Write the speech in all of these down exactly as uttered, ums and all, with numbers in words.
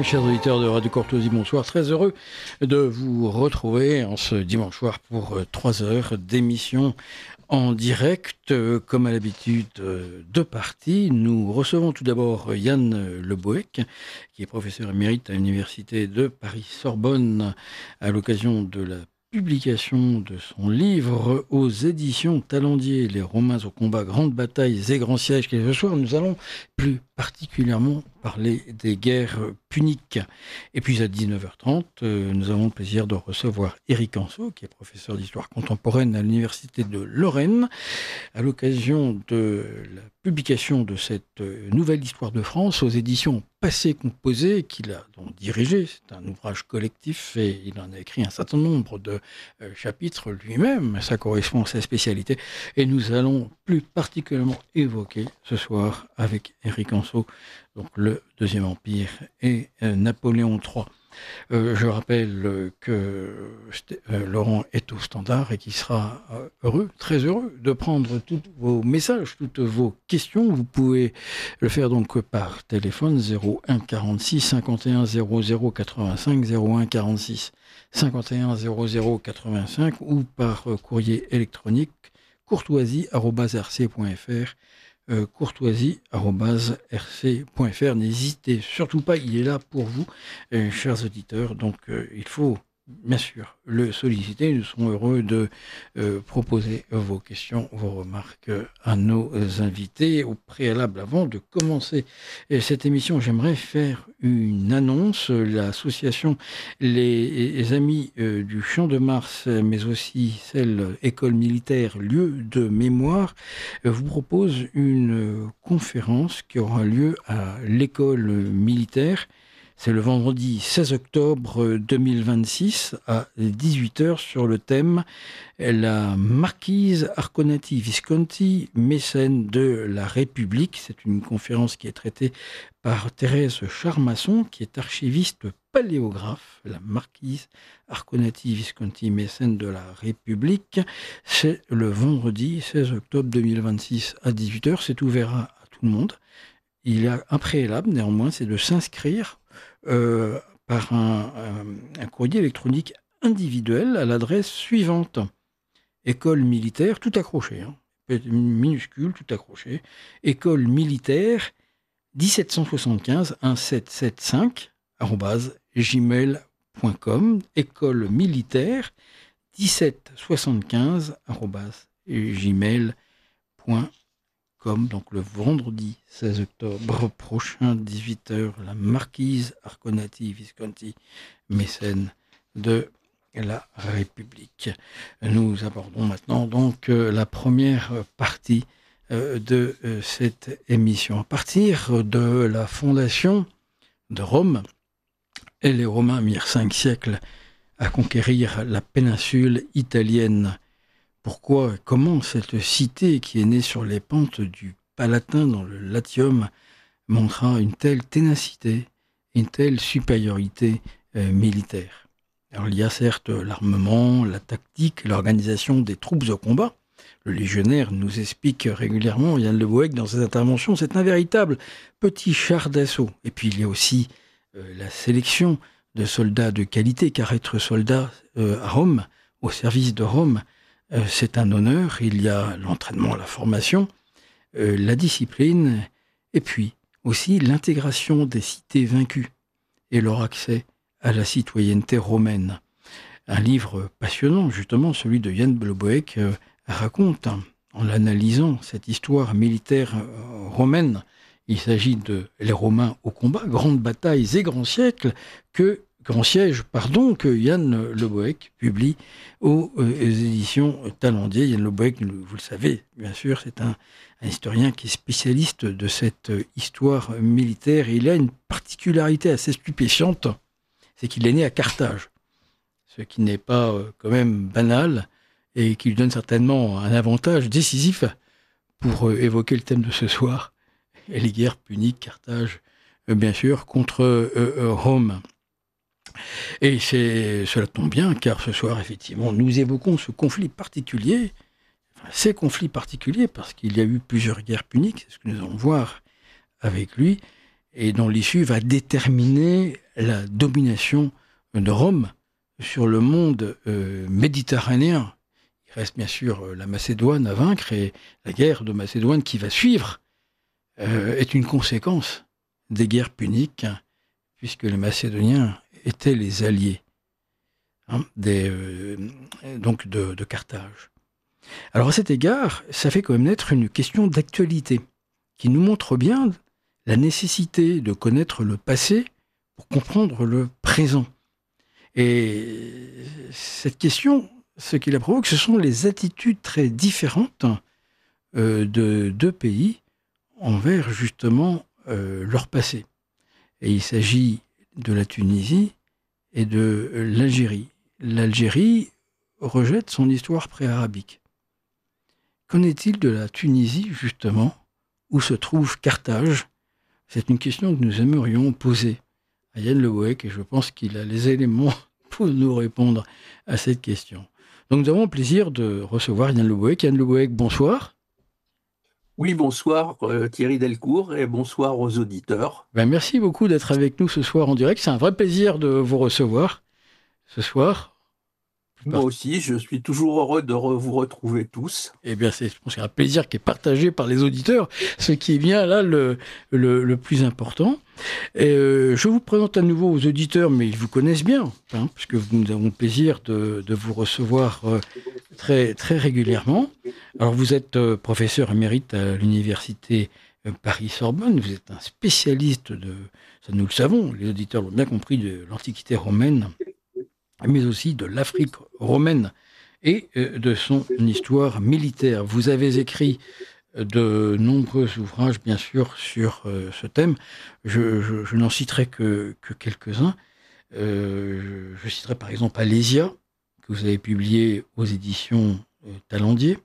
chers auditeurs de Radio Courtoisie, bonsoir. Très heureux de vous retrouver en ce dimanche soir pour trois heures d'émission en direct. Comme à l'habitude, deux parties. Nous recevons tout d'abord Yann Le Bohec, qui est professeur émérite à l'Université de Paris-Sorbonne, à l'occasion de la publication de son livre aux éditions Talendier, Les Romains au combat, grandes batailles et grands sièges. Et ce soir, nous allons plus particulièrement parler des guerres puniques. Et puis à dix-neuf heures trente, euh, nous avons le plaisir de recevoir Éric Anseau, qui est professeur d'histoire contemporaine à l'Université de Lorraine, à l'occasion de la publication de cette nouvelle histoire de France aux éditions Passé Composé, qu'il a donc dirigé. C'est un ouvrage collectif et il en a écrit un certain nombre de euh, chapitres lui-même. Ça correspond à sa spécialité. Et nous allons plus particulièrement évoquer ce soir avec Éric Anseau, donc le Deuxième Empire et euh, Napoléon trois. Euh, je rappelle euh, que euh, Laurent est au standard et qu'il sera euh, heureux, très heureux, de prendre tous vos messages, toutes vos questions. Vous pouvez le faire donc par téléphone zéro un quarante-six cinquante et un zéro zéro quatre-vingt-cinq, zéro un quarante-six cinquante et un zéro zéro quatre-vingt-cinq ou par euh, courrier électronique courtoisie arobase r c point f r. Euh, courtoisie arobase r c point f r. N'hésitez surtout pas, il est là pour vous, euh, chers auditeurs. Donc euh, il faut bien sûr le solliciter. Nous serons heureux de euh, proposer vos questions, vos remarques à nos invités. Au préalable, avant de commencer euh, cette émission, j'aimerais faire une annonce. L'association Les, les Amis euh, du Champ de Mars, mais aussi celle École militaire, lieu de mémoire, euh, vous propose une conférence qui aura lieu à l'école militaire. C'est le vendredi seize octobre deux mille vingt-six à dix-huit heures sur le thème « La marquise Arconati Visconti, mécène de la République ». C'est une conférence qui est traitée par Thérèse Charmasson, qui est archiviste paléographe. La marquise Arconati Visconti, mécène de la République. C'est le vendredi seize octobre deux mille vingt-six à dix-huit heures. C'est ouvert à tout le monde. Il y a un préalable, néanmoins, c'est de s'inscrire Euh, par un, un, un courrier électronique individuel à l'adresse suivante. École militaire, tout accroché, hein, minuscule, tout accroché. École militaire dix-sept cent soixante-quinze mille sept cent soixante-quinze arobase gmail point com. École militaire dix-sept cent soixante-quinze arobase gmail point com. Donc le vendredi seize octobre prochain, dix-huit heures, la marquise Arconati Visconti, mécène de la République. Nous abordons maintenant donc euh, la première partie euh, de euh, cette émission. À partir de la fondation de Rome, et les Romains mirent cinq siècles à conquérir la péninsule italienne. Pourquoi et comment cette cité qui est née sur les pentes du Palatin dans le Latium montra une telle ténacité, une telle supériorité euh, militaire? Alors il y a certes l'armement, la tactique, l'organisation des troupes au combat. Le légionnaire nous explique régulièrement, Yann Le Bohec, dans ses interventions, c'est un véritable petit char d'assaut. Et puis il y a aussi euh, la sélection de soldats de qualité, car être soldat euh, à Rome, au service de Rome, Euh, c'est un honneur. Il y a l'entraînement, la formation, euh, la discipline, et puis aussi l'intégration des cités vaincues et leur accès à la citoyenneté romaine. Un livre passionnant, justement, celui de Yann Le Bohec, euh, raconte, en l'analysant, cette histoire militaire euh, romaine. Il s'agit de les Romains au combat, grandes batailles et grands siècles, que Grand siège, pardon, que Yann Le Bohec publie aux, euh, aux éditions Talendier. Yann Le Bohec, vous le savez, bien sûr, c'est un, un historien qui est spécialiste de cette histoire militaire. Et il a une particularité assez stupéfiante, c'est qu'il est né à Carthage, ce qui n'est pas euh, quand même banal et qui lui donne certainement un avantage décisif pour euh, évoquer le thème de ce soir, et les guerres puniques, Carthage, euh, bien sûr, contre euh, euh, Rome. Et c'est, cela tombe bien, car ce soir, effectivement, nous évoquons ce conflit particulier, enfin, ces conflits particuliers, parce qu'il y a eu plusieurs guerres puniques, c'est ce que nous allons voir avec lui, et dont l'issue va déterminer la domination de Rome sur le monde euh, méditerranéen. Il reste bien sûr la Macédoine à vaincre, et la guerre de Macédoine qui va suivre euh, est une conséquence des guerres puniques, puisque les Macédoniens étaient les alliés hein, des, euh, donc de, de Carthage. Alors à cet égard, ça fait quand même naître une question d'actualité qui nous montre bien la nécessité de connaître le passé pour comprendre le présent. Et cette question, ce qui la provoque, ce sont les attitudes très différentes euh, de deux pays envers justement euh, leur passé. Et il s'agit de la Tunisie et de l'Algérie. L'Algérie rejette son histoire pré-arabique. Qu'en est-il de la Tunisie, justement, où se trouve Carthage? C'est une question que nous aimerions poser à Yann Le Bohec, et je pense qu'il a les éléments pour nous répondre à cette question. Donc nous avons le plaisir de recevoir Yann Le Bohec. Yann Le Bohec, bonsoir. Oui, bonsoir euh, Thierry Delcourt et bonsoir aux auditeurs. Ben, merci beaucoup d'être avec nous ce soir en direct. C'est un vrai plaisir de vous recevoir ce soir. Moi aussi, je suis toujours heureux de re- vous retrouver tous. Eh bien, c'est, je pense que c'est un plaisir qui est partagé par les auditeurs, ce qui est bien là le, le, le plus important. Et, euh, je vous présente à nouveau aux auditeurs, mais ils vous connaissent bien, hein, puisque nous avons le plaisir de, de vous recevoir euh, très, très régulièrement. Alors, vous êtes euh, professeur émérite à l'université euh, Paris-Sorbonne, vous êtes un spécialiste de, ça nous le savons, les auditeurs l'ont bien compris, de l'Antiquité romaine, mais aussi de l'Afrique romaine et de son histoire militaire. Vous avez écrit de nombreux ouvrages, bien sûr, sur euh, ce thème. Je, je, je n'en citerai que, que quelques-uns. Euh, je, je citerai par exemple Alésia, que vous avez publié aux éditions euh, Talandier.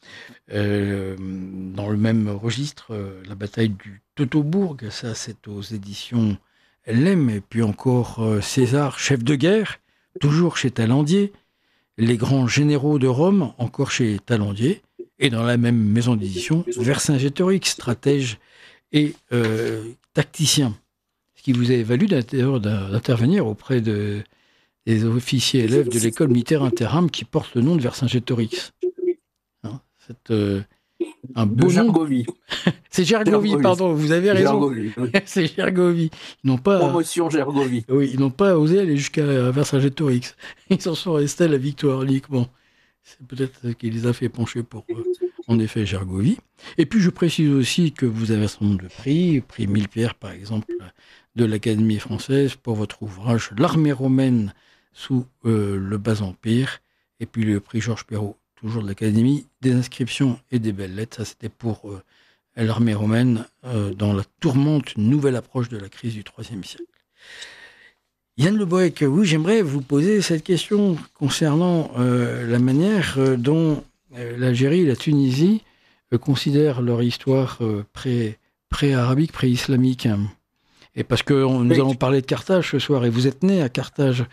Euh, dans le même registre, euh, la bataille du Teutobourg, ça c'est aux éditions L M, et puis encore euh, César, chef de guerre, toujours chez Talandier. Les grands généraux de Rome, encore chez Talandier, et dans la même maison d'édition, Vercingétorix, stratège et euh, tacticien. Ce qui vous a valu d'intervenir auprès de, des officiers élèves de l'école militaire Interham qui porte le nom de Vercingétorix. Hein, c'est euh, un De beau nom. Gergovie. C'est Gergovie, Gergovie. pardon, vous avez raison. Gergovie, oui. C'est Gergovie. Ils n'ont pas, Promotion Gergovie. oui, ils n'ont pas osé aller jusqu'à Vercingétorix. Ils en sont restés à la victoire uniquement. C'est peut-être ce qui les a fait pencher pour, euh, en effet, Gergovie. Et puis, je précise aussi que vous avez un certain nombre de prix, prix Mille Pierres, par exemple, de l'Académie française, pour votre ouvrage L'armée romaine sous euh, le Bas-Empire, et puis le prix Georges Perrault, toujours de l'Académie, des inscriptions et des belles lettres. Ça, c'était pour euh, l'armée romaine euh, dans la tourmente, une nouvelle approche de la crise du troisième siècle. Yann Le Bohec, oui, j'aimerais vous poser cette question concernant euh, la manière euh, dont euh, l'Algérie et la Tunisie euh, considèrent leur histoire euh, pré, pré-arabique, pré-islamique. Et parce que on, nous Oui. allons parler de Carthage ce soir, et vous êtes né à Carthage.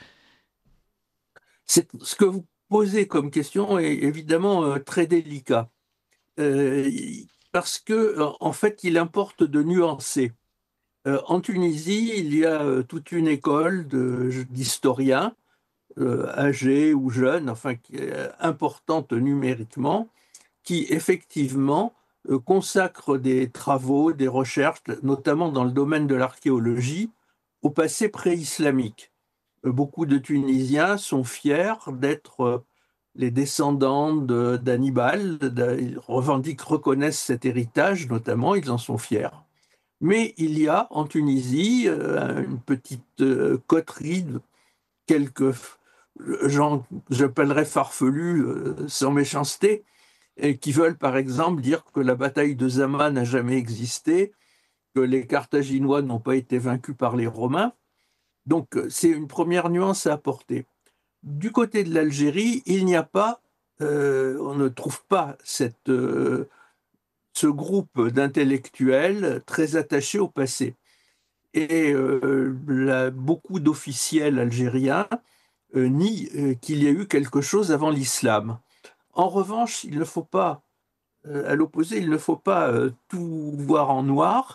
C'est, ce que vous posez comme question est évidemment euh, très délicat. Euh, parce que, en fait, il importe de nuancer. Euh, en Tunisie, il y a euh, toute une école de- d'historiens euh, âgés ou jeunes, enfin qui est euh, importante numériquement, qui effectivement euh, consacrent des travaux, des recherches, notamment dans le domaine de l'archéologie, au passé pré-islamique. Euh, beaucoup de Tunisiens sont fiers d'être euh, les descendants de- d'Hannibal, de- ils revendiquent, reconnaissent cet héritage, notamment, ils en sont fiers. Mais il y a en Tunisie euh, une petite euh, coterie de quelques gens, j'appellerais farfelus, euh, sans méchanceté, et qui veulent par exemple dire que la bataille de Zama n'a jamais existé, que les Carthaginois n'ont pas été vaincus par les Romains. Donc euh, c'est une première nuance à apporter. Du côté de l'Algérie, il n'y a pas, euh, on ne trouve pas cette, euh, ce groupe d'intellectuels très attachés au passé. Et euh, la- beaucoup d'officiels algériens euh, nient euh, qu'il y a eu quelque chose avant l'islam. En revanche, il ne faut pas, euh, à l'opposé, il ne faut pas euh, tout voir en noir.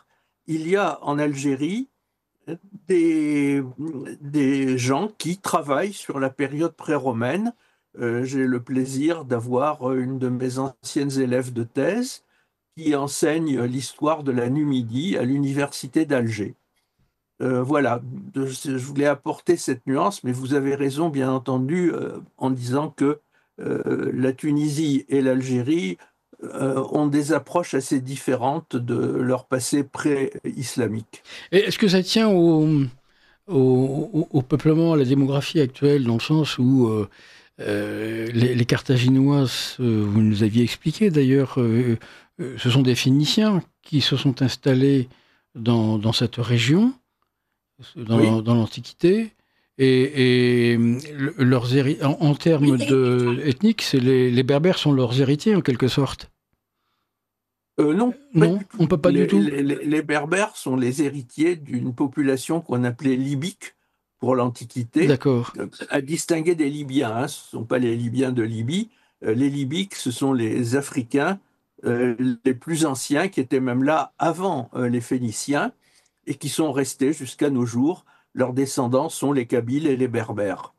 il y a en Algérie des, des gens qui travaillent sur la période pré-romaine. Euh, j'ai le plaisir d'avoir une de mes anciennes élèves de thèse qui enseigne l'histoire de la Numidie à l'université d'Alger. Euh, voilà, de- je voulais apporter cette nuance, mais vous avez raison, bien entendu, euh, en disant que euh, la Tunisie et l'Algérie euh, ont des approches assez différentes de leur passé pré-islamique. Et est-ce que ça tient au, au, au- au peuplement, à la démographie actuelle, dans le sens où euh, euh, les, les Carthaginois, euh, vous nous aviez expliqué d'ailleurs, euh, euh, ce sont des Phéniciens qui se sont installés dans, dans cette région, Oui, dans, dans l'Antiquité. Et, et le- leurs héri- en, en termes de ethniques, c'est les, les Berbères sont leurs héritiers en quelque sorte. Euh, non, pas Non, du on tout. peut pas du Les, tout. les- les- les Berbères sont les héritiers d'une population qu'on appelait libyque pour l'Antiquité, D'accord. euh, à distinguer des Libyens, hein. Ce ne sont pas les Libyens de Libye. Euh, les Libyques, ce sont les Africains euh, les plus anciens qui étaient même là avant euh, les Phéniciens et qui sont restés jusqu'à nos jours. Leurs descendants sont les Kabyles et les Berbères.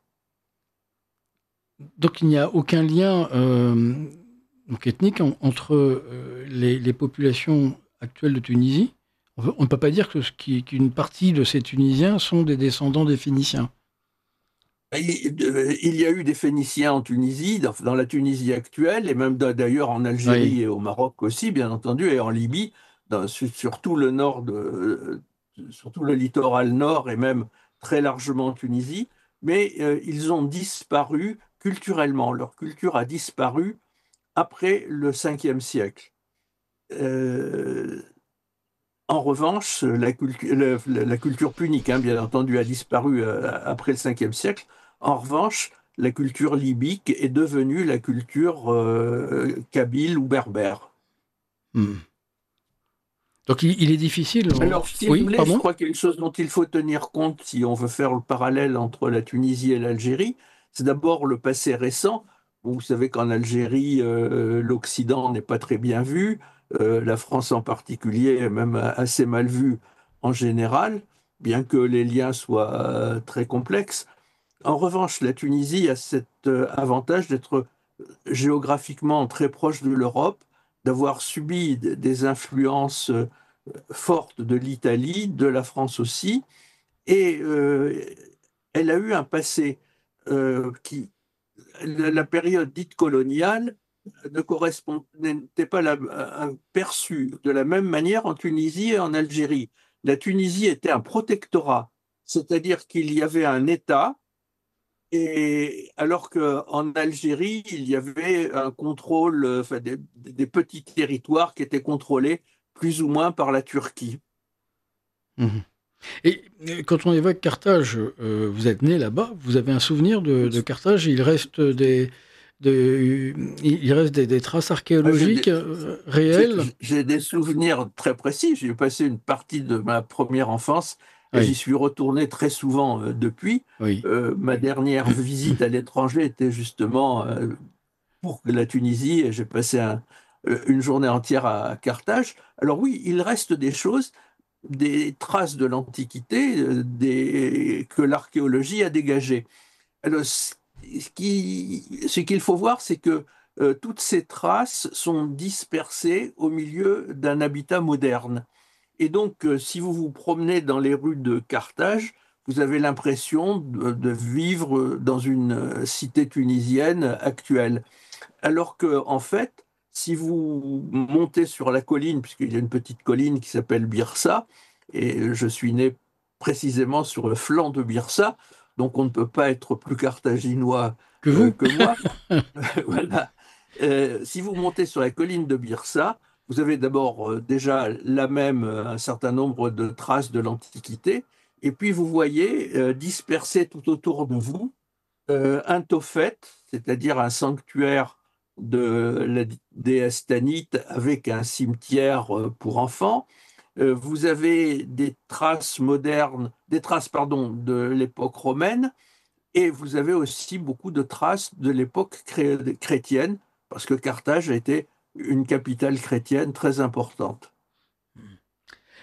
Donc il n'y a aucun lien euh, donc ethnique en- entre euh, les, les populations actuelles de Tunisie. On peut- on ne peut pas dire que ce qui- qu'une partie de ces Tunisiens sont des descendants des Phéniciens. Il euh, il y a eu des Phéniciens en Tunisie, dans, dans la Tunisie actuelle, et même d'a- d'ailleurs en Oui. Algérie et au Maroc aussi, bien entendu, et en Libye, dans, sur, sur tout le nord de, euh, sur tout le littoral nord et même très largement en Tunisie, mais euh, ils ont disparu culturellement. Leur culture a disparu après le cinquième siècle. Euh, En revanche, la, cultu- le- la culture punique, hein, bien entendu, a disparu euh, après le cinquième siècle. En revanche, la culture libyque est devenue la culture euh, kabyle ou berbère. Hmm. Donc il, il est difficile. Alors, si vous Oui, voulez, je pardon? crois quelque chose dont il faut tenir compte si on veut faire le parallèle entre la Tunisie et l'Algérie, c'est d'abord le passé récent. Bon, vous savez qu'en Algérie, euh, l'Occident n'est pas très bien vu, euh, la France en particulier est même assez mal vue en général, bien que les liens soient euh, très complexes. En revanche, la Tunisie a cet euh, avantage d'être géographiquement très proche de l'Europe, d'avoir subi des influences euh, forte de l'Italie, de la France aussi, et euh, elle a eu un passé euh, qui, la, la période dite coloniale, ne correspond, n'était pas la, euh, perçue de la même manière en Tunisie et en Algérie. La Tunisie était un protectorat, c'est-à-dire qu'il y avait un État, et alors qu'en Algérie, il y avait un contrôle, euh, enfin, des, des petits territoires qui étaient contrôlés plus ou moins par la Turquie. Mhm. Et euh, quand on évoque Carthage, euh, vous êtes né là-bas, vous avez un souvenir de, de Carthage, il reste des, des- il reste des, des traces Ah, j'ai archéologiques des, euh, j'ai- réelles? j'ai des souvenirs très précis. J'ai passé une partie de ma première enfance et j'y Oui, suis retourné très souvent euh, depuis. oui. Euh, ma dernière visite à l'étranger était justement euh, pour la Tunisie et j'ai passé un- euh, une journée entière à Carthage. Alors oui, il reste des choses, des traces de l'Antiquité euh, des- que l'archéologie a dégagées. Alors, ce qui- ce qu'il faut voir, c'est que euh, toutes ces traces sont dispersées au milieu d'un habitat moderne. Et donc, euh, si vous vous promenez dans les rues de Carthage, vous avez l'impression de, de vivre dans une euh, cité tunisienne actuelle. Alors que, en fait, si vous montez sur la colline, puisqu'il y a une petite colline qui s'appelle Birsa, et je suis né précisément sur le flanc de Birsa, donc on ne peut pas être plus carthaginois Que euh, vous? que moi. Voilà. Euh, si vous montez sur la colline de Birsa, vous avez d'abord euh, déjà la même, euh, un certain nombre de traces de l'Antiquité, et puis vous voyez euh, dispersé tout autour de vous euh, un Tophet, c'est-à-dire un sanctuaire de la déesse Tanit avec un cimetière euh, pour enfants. Euh, vous avez des traces modernes, des traces, pardon, de l'époque romaine, et vous avez aussi beaucoup de traces de l'époque cré- chrétienne, parce que Carthage a été une capitale chrétienne très importante.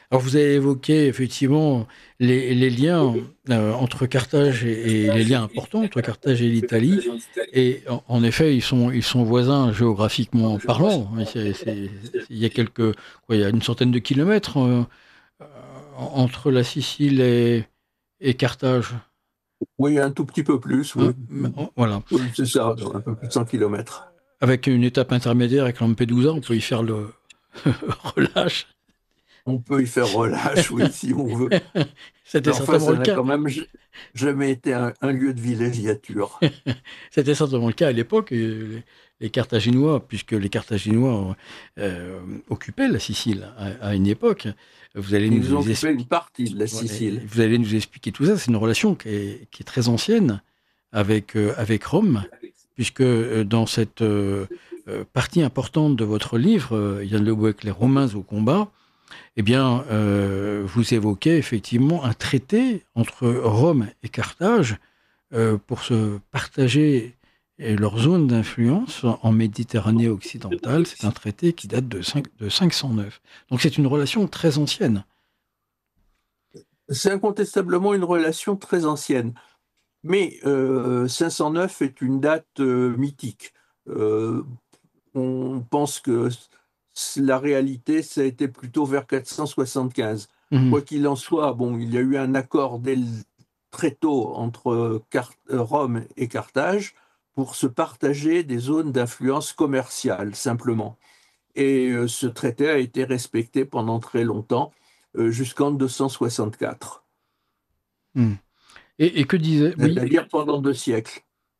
Alors vous avez évoqué effectivement les, les liens euh, entre Carthage et, et les liens importants entre Carthage et l'Italie. Et en, en effet, ils sont, ils sont voisins géographiquement parlant. C'est- c'est- il y a quelques, quoi, il y a une centaine de kilomètres euh, euh, entre la Sicile et, et Carthage. Oui, un tout petit peu plus, Hein, oui. mais, oh, voilà. Oui, c'est ça, un peu plus de cent kilomètres. Avec une étape intermédiaire avec Lampedusa, on peut y faire le relâche. On peut y faire relâche, oui, si on veut. C'était Mais enfin, certainement ça le n'a cas. quand même j- jamais été un, un lieu de villégiature. C'était certainement le cas à l'époque. euh, Les, les Carthaginois, puisque les Carthaginois euh, occupaient la Sicile à, à une époque, vous allez Ils ont nous occupé une expliquer, partie de la Sicile. vous allez nous expliquer tout ça. C'est une relation qui est, qui est très ancienne avec euh, avec Rome, puisque euh, dans cette euh, euh, partie importante de votre livre, euh, Yann Le Bouec, les Romains au combat, eh bien, euh, vous évoquez effectivement un traité entre Rome et Carthage euh, pour se partager euh, leur zone d'influence en Méditerranée occidentale. C'est un traité qui date de, cinq de cinq cent neuf. Donc c'est une relation très ancienne. C'est incontestablement une relation très ancienne. Mais euh, cinq cent neuf est une date euh, mythique. Euh, on pense que la réalité, ça a été plutôt vers quatre cent soixante-quinze. Mhm. Quoi qu'il en soit, bon, il y a eu un accord dès le- très tôt entre Car- euh, Rome et Carthage pour se partager des zones d'influence commerciale, simplement. Et euh, ce traité a été respecté pendant très longtemps, euh, jusqu'en deux cent soixante-quatre, Mhm. Et, et que disait... Oui, c'est-à-dire pendant deux siècles.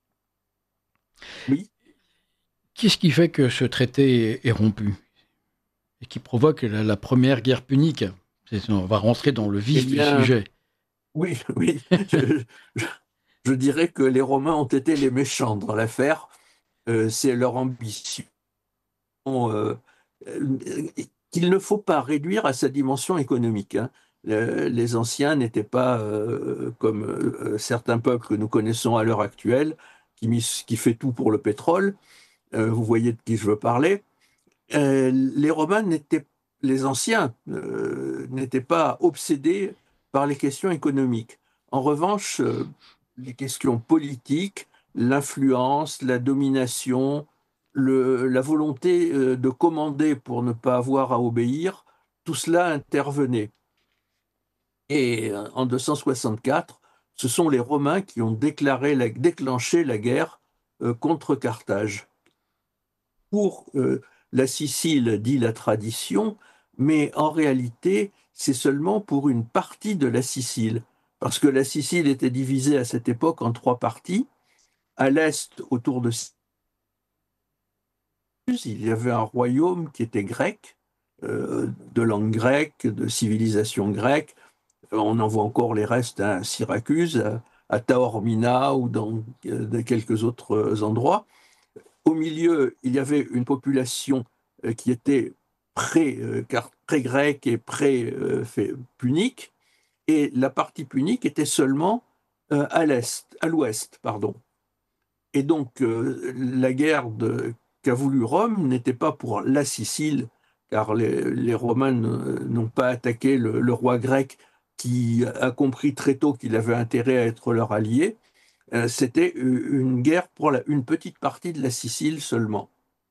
Oui. qu'est-ce qui fait que ce traité est, est rompu et qui provoque la, la première guerre punique? C'est- On va rentrer dans le Eh vif du bien, sujet. oui, oui. Je, je- je dirais que les Romains ont été les méchants dans l'affaire. Euh, c'est leur ambition euh, euh, qu'il ne faut pas réduire à sa dimension économique, hein. Le- les anciens n'étaient pas euh, comme euh, certains peuples que nous connaissons à l'heure actuelle, qui, mis- qui fait tout pour le pétrole. Euh, vous voyez de qui je veux parler. Euh, les Romains n'étaient, les anciens euh, n'étaient pas obsédés par les questions économiques. En revanche, euh, les questions politiques, l'influence, la domination, le- la volonté euh, de commander pour ne pas avoir à obéir, tout cela intervenait. Et euh, en deux cent soixante-quatre, ce sont les Romains qui ont déclaré la- déclenché la guerre euh, contre Carthage. Pour euh, la Sicile, dit la tradition, mais en réalité, c'est seulement pour une partie de la Sicile, parce que la Sicile était divisée à cette époque en trois parties. À l'est, autour de Syracuse, il y avait un royaume qui était grec, euh, de langue grecque, de civilisation grecque. On en voit encore les restes à Syracuse, à, à Taormina ou dans euh, quelques autres endroits. Au milieu, il y avait une population euh, qui était pré, euh, pré-grecque et pré-punique, et la partie punique était seulement euh, à l'est, à l'ouest, pardon. Et donc, euh, la guerre de- qu'a voulu Rome n'était pas pour la Sicile, car les, les Romains ne- n'ont pas attaqué le, le roi grec qui a compris très tôt qu'il avait intérêt à être leur allié. Euh, C'était une guerre pour la- une petite partie de la Sicile seulement.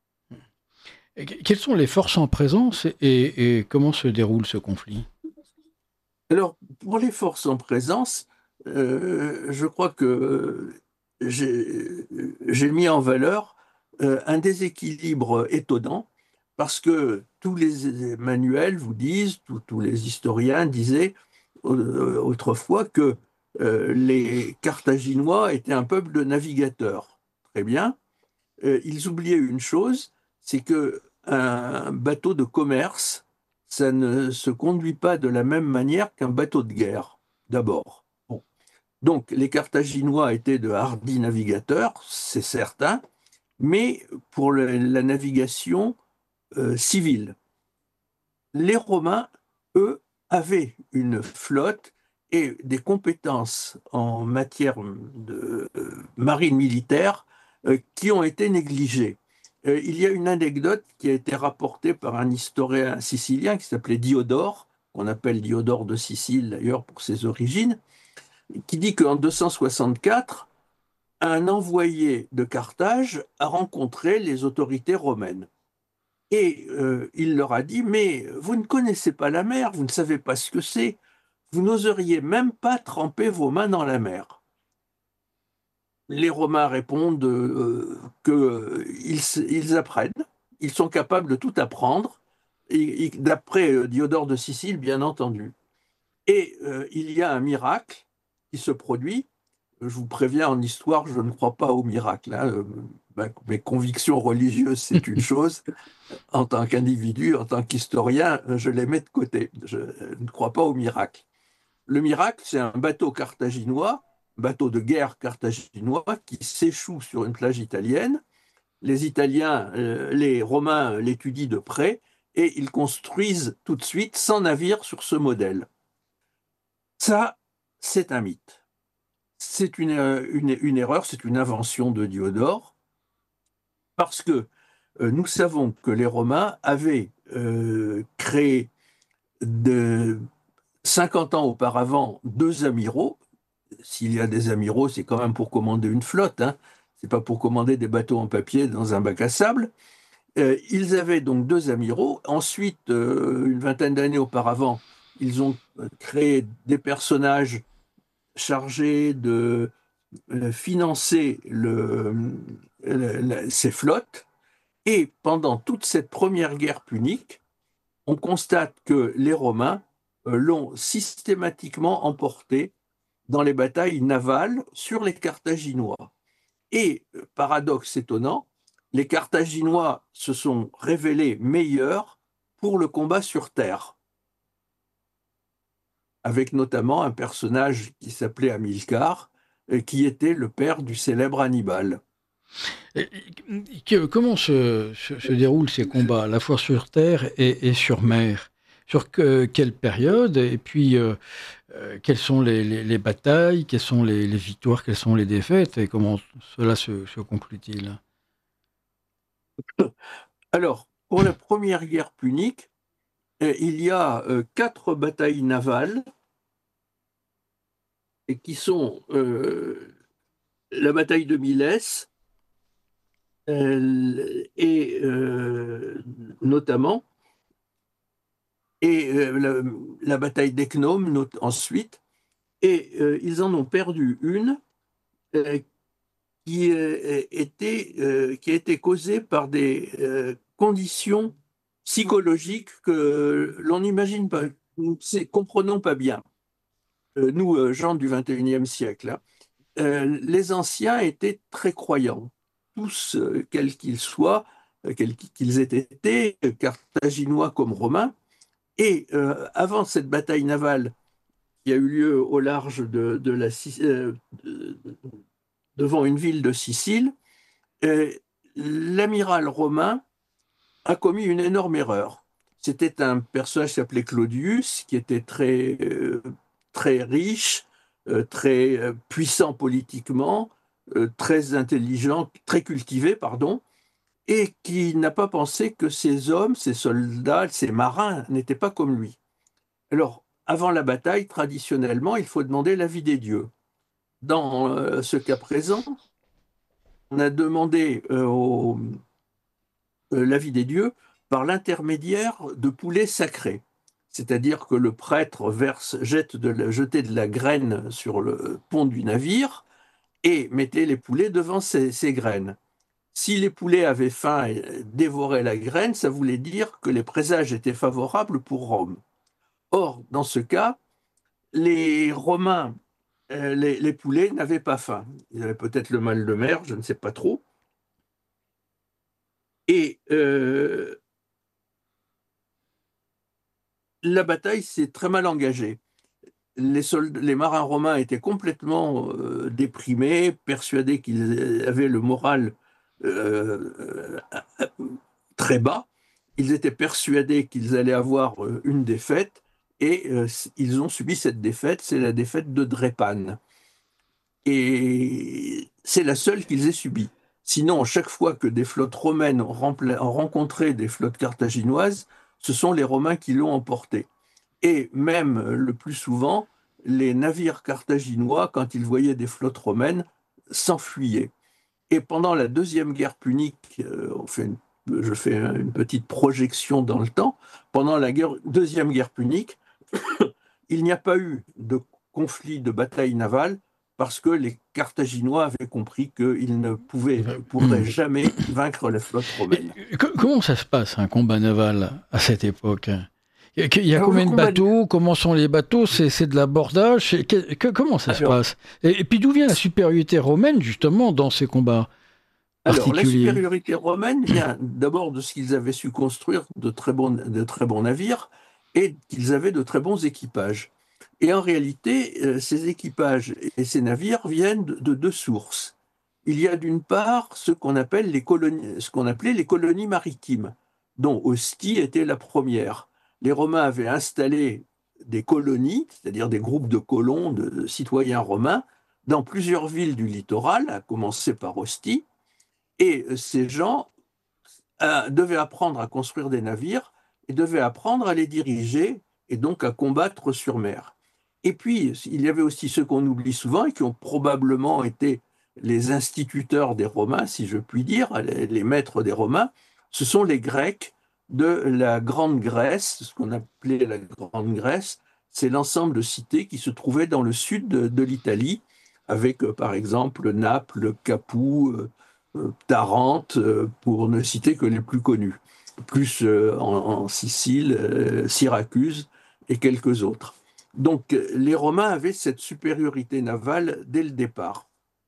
Et que- quelles sont les forces en présence et, et comment se déroule ce conflit? Alors, pour les forces en présence, euh, je crois que j'ai j'ai mis en valeur euh, un déséquilibre étonnant, parce que tous les manuels vous disent, tous tous les historiens disaient euh, autrefois que euh, les Carthaginois étaient un peuple de navigateurs. Très bien. Euh, ils oubliaient une chose, c'est que un bateau de commerce, ça ne se conduit pas de la même manière qu'un bateau de guerre, d'abord. Bon. Donc, les Carthaginois étaient de hardis navigateurs, c'est certain, mais pour le- la navigation euh, civile. Les Romains, eux, avaient une flotte et des compétences en matière de euh, marine militaire euh, qui ont été négligées. Euh, il y a une anecdote qui a été rapportée par un historien sicilien qui s'appelait Diodore, qu'on appelle Diodore de Sicile d'ailleurs pour ses origines, qui dit qu'en deux cent soixante-quatre, un envoyé de Carthage a rencontré les autorités romaines. Et euh, il leur a dit, mais vous ne connaissez pas la mer, vous ne savez pas ce que c'est, vous n'oseriez même pas tremper vos mains dans la mer. Les Romains répondent euh, qu'ils ils apprennent, ils sont capables de tout apprendre, et, et d'après euh, Diodore de Sicile, bien entendu. Et euh, il y a un miracle qui se produit. Je vous préviens, en histoire, je ne crois pas au miracle. Hein. Euh, ben, mes convictions religieuses, c'est une chose. En tant qu'individu, en tant qu'historien, je les mets de côté. Je ne crois pas au miracle. Le miracle, c'est un bateau carthaginois, bateau de guerre carthaginois, qui s'échoue sur une plage italienne. Les Italiens, euh, les Romains l'étudient de près et ils construisent tout de suite cent navires sur ce modèle. Ça, c'est un mythe. C'est une, une, une erreur, c'est une invention de Diodore, parce que euh, nous savons que les Romains avaient euh, créé de cinquante ans auparavant deux amiraux. S'il y a des amiraux, c'est quand même pour commander une flotte, hein. C'est pas pour commander des bateaux en papier dans un bac à sable. Euh, ils avaient donc deux amiraux. Ensuite, euh, une vingtaine d'années auparavant, ils ont créé des personnages chargés de euh, financer le, le, la, ces flottes. Et pendant toute cette première guerre punique, on constate que les Romains euh, l'ont systématiquement emporté dans les batailles navales sur les Carthaginois. Et, paradoxe étonnant, les Carthaginois se sont révélés meilleurs pour le combat sur terre, avec notamment un personnage qui s'appelait Hamilcar, qui était le père du célèbre Hannibal. Et, et, comment se, se, se déroulent ces combats, à la fois sur terre et, et sur mer? Sur que, quelle période? Et puis, euh, euh, quelles sont les, les, les batailles? Quelles sont les, les victoires? Quelles sont les défaites? Et comment cela se, se conclut-il? Alors, pour la première guerre punique, il y a euh, quatre batailles navales et qui sont euh, la bataille de Mylès euh, et euh, notamment et euh, la, la bataille d'Ecnome ensuite, et euh, ils en ont perdu une euh, qui, euh, était, euh, qui a été causée par des euh, conditions psychologiques que l'on n'imagine pas, nous ne comprenons pas bien. Euh, nous, euh, gens du vingt et unième siècle, hein, euh, les anciens étaient très croyants, tous, euh, quels qu'ils soient, euh, quels qu'ils aient été, euh, carthaginois comme romains. Et euh, avant cette bataille navale qui a eu lieu au large de, de la, euh, de, devant une ville de Sicile, euh, l'amiral romain a commis une énorme erreur. C'était un personnage qui s'appelait Claudius, qui était très, euh, très riche, euh, très euh, puissant politiquement, euh, très intelligent, très cultivé, pardon, et qui n'a pas pensé que ses hommes, ses soldats, ses marins n'étaient pas comme lui. Alors, avant la bataille, traditionnellement, il faut demander l'avis des dieux. Dans euh, ce cas présent, on a demandé euh, au, euh, l'avis des dieux par l'intermédiaire de poulets sacrés. C'est-à-dire que le prêtre verse, jette de la, jetait de la graine sur le pont du navire et mettait les poulets devant ces, ces graines. Si les poulets avaient faim et dévoraient la graine, ça voulait dire que les présages étaient favorables pour Rome. Or, dans ce cas, les Romains, euh, les, les poulets n'avaient pas faim. Ils avaient peut-être le mal de mer, je ne sais pas trop. Et euh, la bataille s'est très mal engagée. Les, soldats, les marins romains étaient complètement euh, déprimés, persuadés qu'ils avaient le moral euh, euh, très bas. Ils étaient persuadés qu'ils allaient avoir euh, une défaite et euh, ils ont subi cette défaite, c'est la défaite de Drépane. Et c'est la seule qu'ils aient subie. Sinon, chaque fois que des flottes romaines ont rencontré des flottes carthaginoises, ce sont les Romains qui l'ont emportée. Et même le plus souvent, les navires carthaginois, quand ils voyaient des flottes romaines, s'enfuyaient. Et pendant la Deuxième Guerre punique, euh, on fait une- je fais une petite projection dans le temps, pendant la guerre- Deuxième Guerre punique, il n'y a pas eu de conflit, de bataille navale, parce que les Carthaginois avaient compris qu'ils ne pouvaient, pourraient Hmm. jamais vaincre la flotte Et, romaine. co- comment ça se passe, un combat naval à cette époque? Il y a, il y a Alors le combien de combat, bateaux? Comment sont les bateaux? C'est c'est de l'abordage? C'est- que- que- Comment ça se alors, passe? Et, et puis d'où vient la supériorité romaine, justement, dans ces combats alors la particuliers? supériorité romaine vient d'abord de ce qu'ils avaient su construire de très bons, de très bons navires et qu'ils avaient de très bons équipages. Et en réalité, euh, ces équipages et ces navires viennent de, de deux sources. Il y a d'une part ce qu'on appelle les colonies, ce qu'on appelait les colonies maritimes, dont Ostie était la première. Les Romains avaient installé des colonies, c'est-à-dire des groupes de colons, de citoyens romains, dans plusieurs villes du littoral, à commencer par Ostie, et ces gens euh, devaient apprendre à construire des navires et devaient apprendre à les diriger et donc à combattre sur mer. Et puis, il y avait aussi ceux qu'on oublie souvent et qui ont probablement été les instituteurs des Romains, si je puis dire, les, les maîtres des Romains, ce sont les Grecs de la Grande Grèce, ce qu'on appelait la Grande Grèce, c'est l'ensemble de cités qui se trouvaient dans le sud de, de l'Italie, avec euh, par exemple Naples, Capoue, euh, euh, Tarente, euh, pour ne citer que les plus connus, plus euh, en, en Sicile, euh, Syracuse et quelques autres. Donc les Romains avaient cette supériorité navale dès le départ.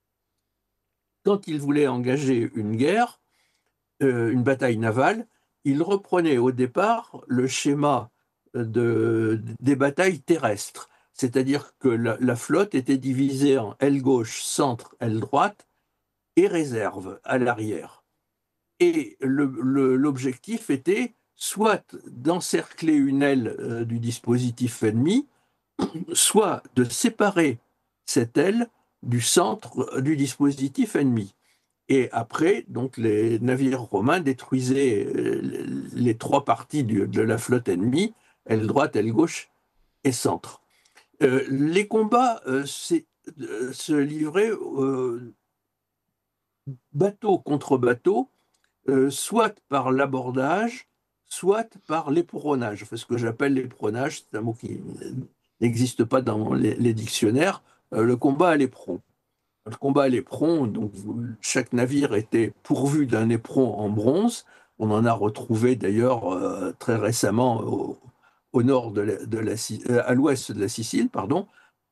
Quand ils voulaient engager une guerre, euh, une bataille navale, ils reprenaient au départ le schéma de, des batailles terrestres, c'est-à-dire que la, la flotte était divisée en aile gauche, centre, aile droite et réserve à l'arrière. Et le- le- l'objectif était soit d'encercler une aile euh, du dispositif ennemi, soit de séparer cette aile du centre euh, du dispositif ennemi. Et après, donc, les navires romains détruisaient euh, les trois parties du- de la flotte ennemie, aile droite, aile gauche et centre. Euh, les combats euh, c'est- euh, se livraient euh, bateau contre bateau, euh, soit par l'abordage, soit par l'éperonnage. Enfin, ce que j'appelle l'éperonnage, c'est un mot qui n'existe pas dans les, les dictionnaires, euh, le combat à l'éperon. Le combat à l'éperon, donc chaque navire était pourvu d'un éperon en bronze. On en a retrouvé d'ailleurs euh, très récemment au, au nord de la, de la, euh, à l'ouest de la Sicile, pardon.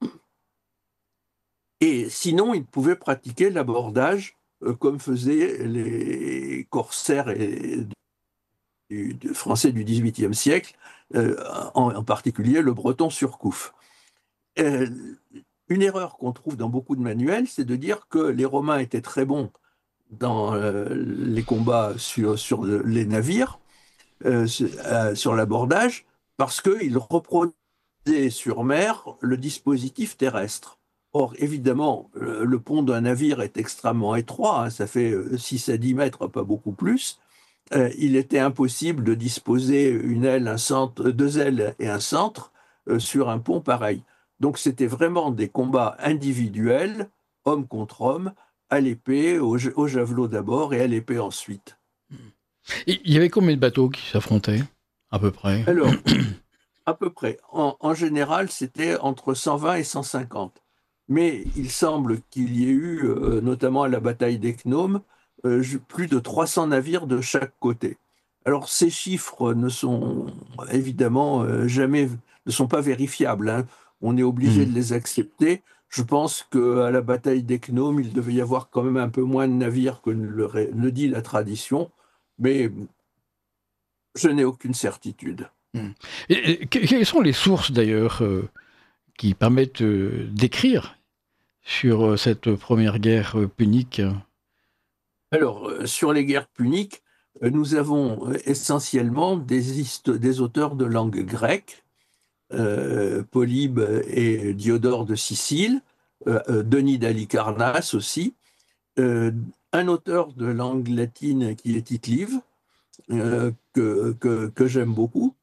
Et sinon, ils pouvaient pratiquer l'abordage euh, comme faisaient les corsaires et du, du français du dix-huitième siècle, euh, en, en, particulier le breton Surcouf. Euh, une erreur qu'on trouve dans beaucoup de manuels, c'est de dire que les Romains étaient très bons dans euh, les combats sur, sur le, les navires, euh, euh, sur l'abordage, parce qu'ils reproduisaient sur mer le dispositif terrestre. Or, évidemment, le, le pont d'un navire est extrêmement étroit, hein, ça fait six à dix mètres, pas beaucoup plus. Euh, il était impossible de disposer une aile, un centre, deux ailes et un centre euh, sur un pont pareil. Donc c'était vraiment des combats individuels, homme contre homme, à l'épée, au, au javelot d'abord et à l'épée ensuite. Et il y avait combien de bateaux qui s'affrontaient, à peu près? Alors, à peu près, en, en général, c'était entre cent vingt et cent cinquante. Mais il semble qu'il y ait eu, euh, notamment à la bataille d'Ecnome, euh, plus de trois cents navires de chaque côté. Alors ces chiffres ne sont évidemment euh, jamais, ne sont pas vérifiables, hein. On est obligé Hmm. de les accepter. Je pense qu'à la bataille d'Ecnome, il devait y avoir quand même un peu moins de navires que ne le, ré- ne dit la tradition, mais je n'ai aucune certitude. Hmm. Et, et que- quelles sont les sources, d'ailleurs, euh, qui permettent euh, d'écrire sur euh, cette première guerre euh, punique? Alors, euh, sur les guerres puniques, euh, nous avons euh, essentiellement des, hist- des auteurs de langue grecque, euh, Polybe et Diodore de Sicile, euh, euh, Denis d'Halicarnasse aussi, euh, un auteur de langue latine qui est Tite-Live, euh, que, que, que j'aime beaucoup,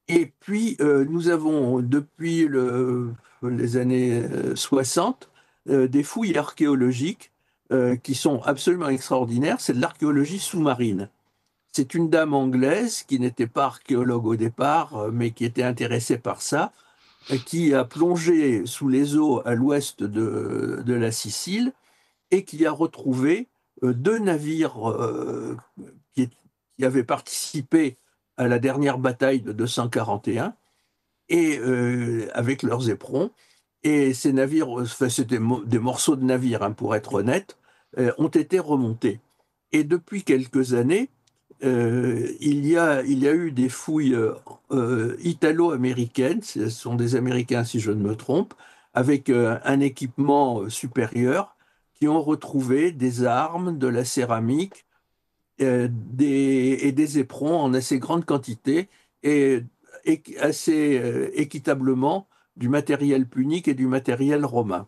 Et puis, euh, nous avons, depuis le- les années euh, soixante, euh, des fouilles archéologiques euh, qui sont absolument extraordinaires. C'est de l'archéologie sous-marine. C'est une dame anglaise qui n'était pas archéologue au départ, euh, mais qui était intéressée par ça, euh, qui a plongé sous les eaux à l'ouest de, de la Sicile et qui a retrouvé euh, deux navires euh, qui, qui avaient participé à la dernière bataille de deux cent quarante et un et euh, avec leurs éperons. Et ces navires, enfin, c'était mo- des morceaux de navires, hein, pour être honnête, euh, ont été remontés. Et depuis quelques années, euh, il y a, il y a eu des fouilles euh, euh, italo-américaines, ce sont des Américains si je ne me trompe, avec euh, un équipement euh, supérieur, qui ont retrouvé des armes, de la céramique euh, des, et des éperons en assez grande quantité et, et assez euh, équitablement du matériel punique et du matériel romain.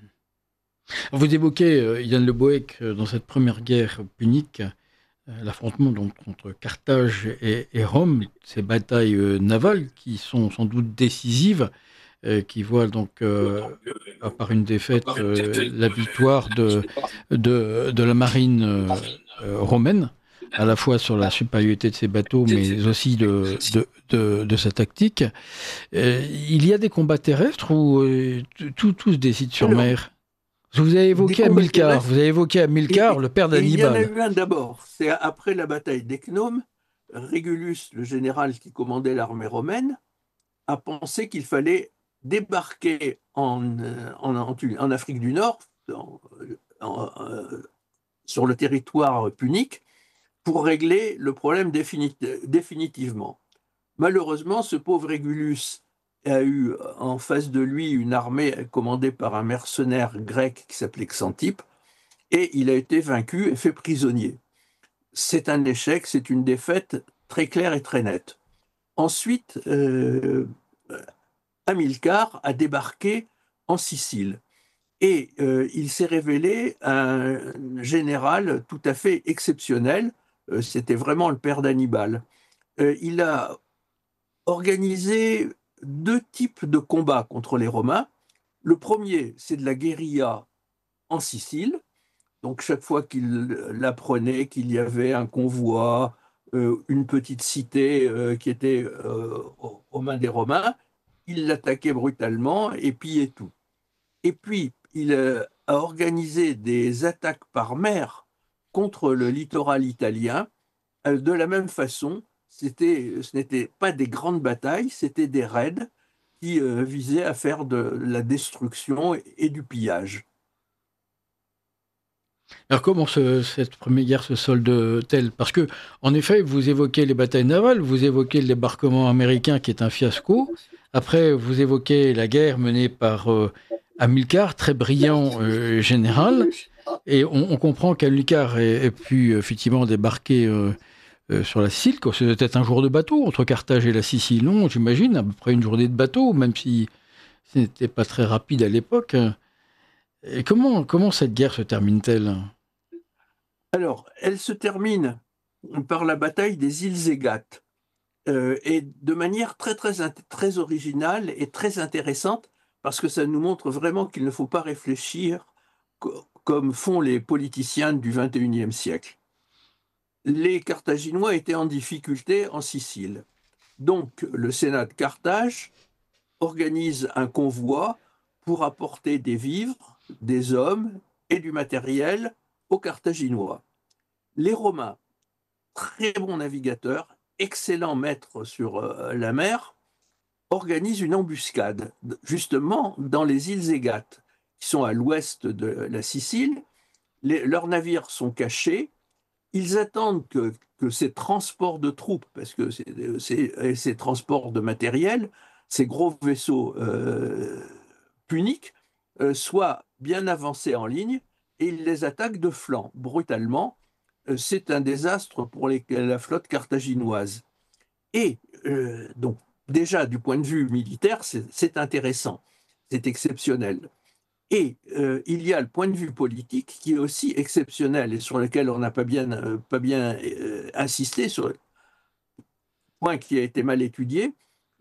Vous évoquez euh, Yann Le Boëc euh, dans cette première guerre punique, euh, l'affrontement donc entre Carthage et, et Rome, ces batailles euh, navales qui sont sans doute décisives, euh, qui voient donc, euh, à part une défaite, euh, la victoire de, de, de la marine euh, euh, romaine, à la fois sur la supériorité de ses bateaux, mais aussi de, de, de, de sa tactique. Euh, il y a des combats terrestres ou euh, tout, tout se décide sur Alors, mer? Vous avez des évoqué combats Hamilcar, vous terrestres, avez évoqué et, Hamilcar, et- le père et il y en a d'Hannibal. eu un d'abord. C'est après la bataille d'Ecnome, Régulus, le général qui commandait l'armée romaine, a pensé qu'il fallait débarquer en, euh, en, en- en Afrique du Nord, en- en- euh, sur le territoire punique, pour régler le problème définit- définitivement. Malheureusement, ce pauvre Régulus a eu en face de lui une armée commandée par un mercenaire grec qui s'appelait Xantippe, et il a été vaincu et fait prisonnier. C'est un échec, c'est une défaite très claire et très nette. Ensuite, euh, Hamilcar a débarqué en Sicile et euh, il s'est révélé un général tout à fait exceptionnel. Euh, C'était vraiment le père d'Hannibal. Euh, il a organisé deux types de combats contre les Romains. Le premier, c'est de la guérilla en Sicile. Donc chaque fois qu'il apprenait qu'il y avait un convoi, euh, une petite cité euh, qui était euh, aux, aux mains des Romains, il l'attaquait brutalement et pillait tout. Et puis, il euh, a organisé des attaques par mer contre le littoral italien. Euh, de la même façon, c'était, ce n'étaient pas des grandes batailles, c'était des raids qui euh, visaient à faire de la destruction et, et du pillage. Alors comment ce- cette première guerre se solde-t-elle? Parce que, en effet, vous évoquez les batailles navales, vous évoquez le débarquement américain qui est un fiasco. Après, vous évoquez la guerre menée par euh, Hamilcar, très brillant euh, général. Et on, on comprend qu'Hamilcar ait, ait pu effectivement débarquer euh, euh, sur la Sicile, quoi. C'était peut-être un jour de bateau entre Carthage et la Sicile, non, j'imagine, à peu près une journée de bateau, même si ce n'était pas très rapide à l'époque. Et comment, comment cette guerre se termine-t-elle? Alors, elle se termine par la bataille des îles Égates, euh, et de manière très, très, très originale et très intéressante, parce que ça nous montre vraiment qu'il ne faut pas réfléchir co- comme font les politiciens du vingt et unième siècle. Les Carthaginois étaient en difficulté en Sicile. Donc, le Sénat de Carthage organise un convoi pour apporter des vivres, des hommes et du matériel aux Carthaginois. Les Romains, très bons navigateurs, excellents maîtres sur euh, la mer, organisent une embuscade, justement dans les îles Égates, qui sont à l'ouest de la Sicile. Les- leurs navires sont cachés. Ils attendent que, que ces transports de troupes, parce que c'est- c'est- ces transports de matériel, ces gros vaisseaux euh, puniques, euh, soient bien avancés en ligne, et ils les attaquent de flanc, brutalement. Euh, C'est un désastre pour les- la flotte carthaginoise. Et euh, donc, déjà, du point de vue militaire, c'est c'est intéressant, c'est exceptionnel. Et euh, il y a le point de vue politique qui est aussi exceptionnel et sur lequel on n'a pas bien, euh, pas bien euh, insisté, sur le point qui a été mal étudié,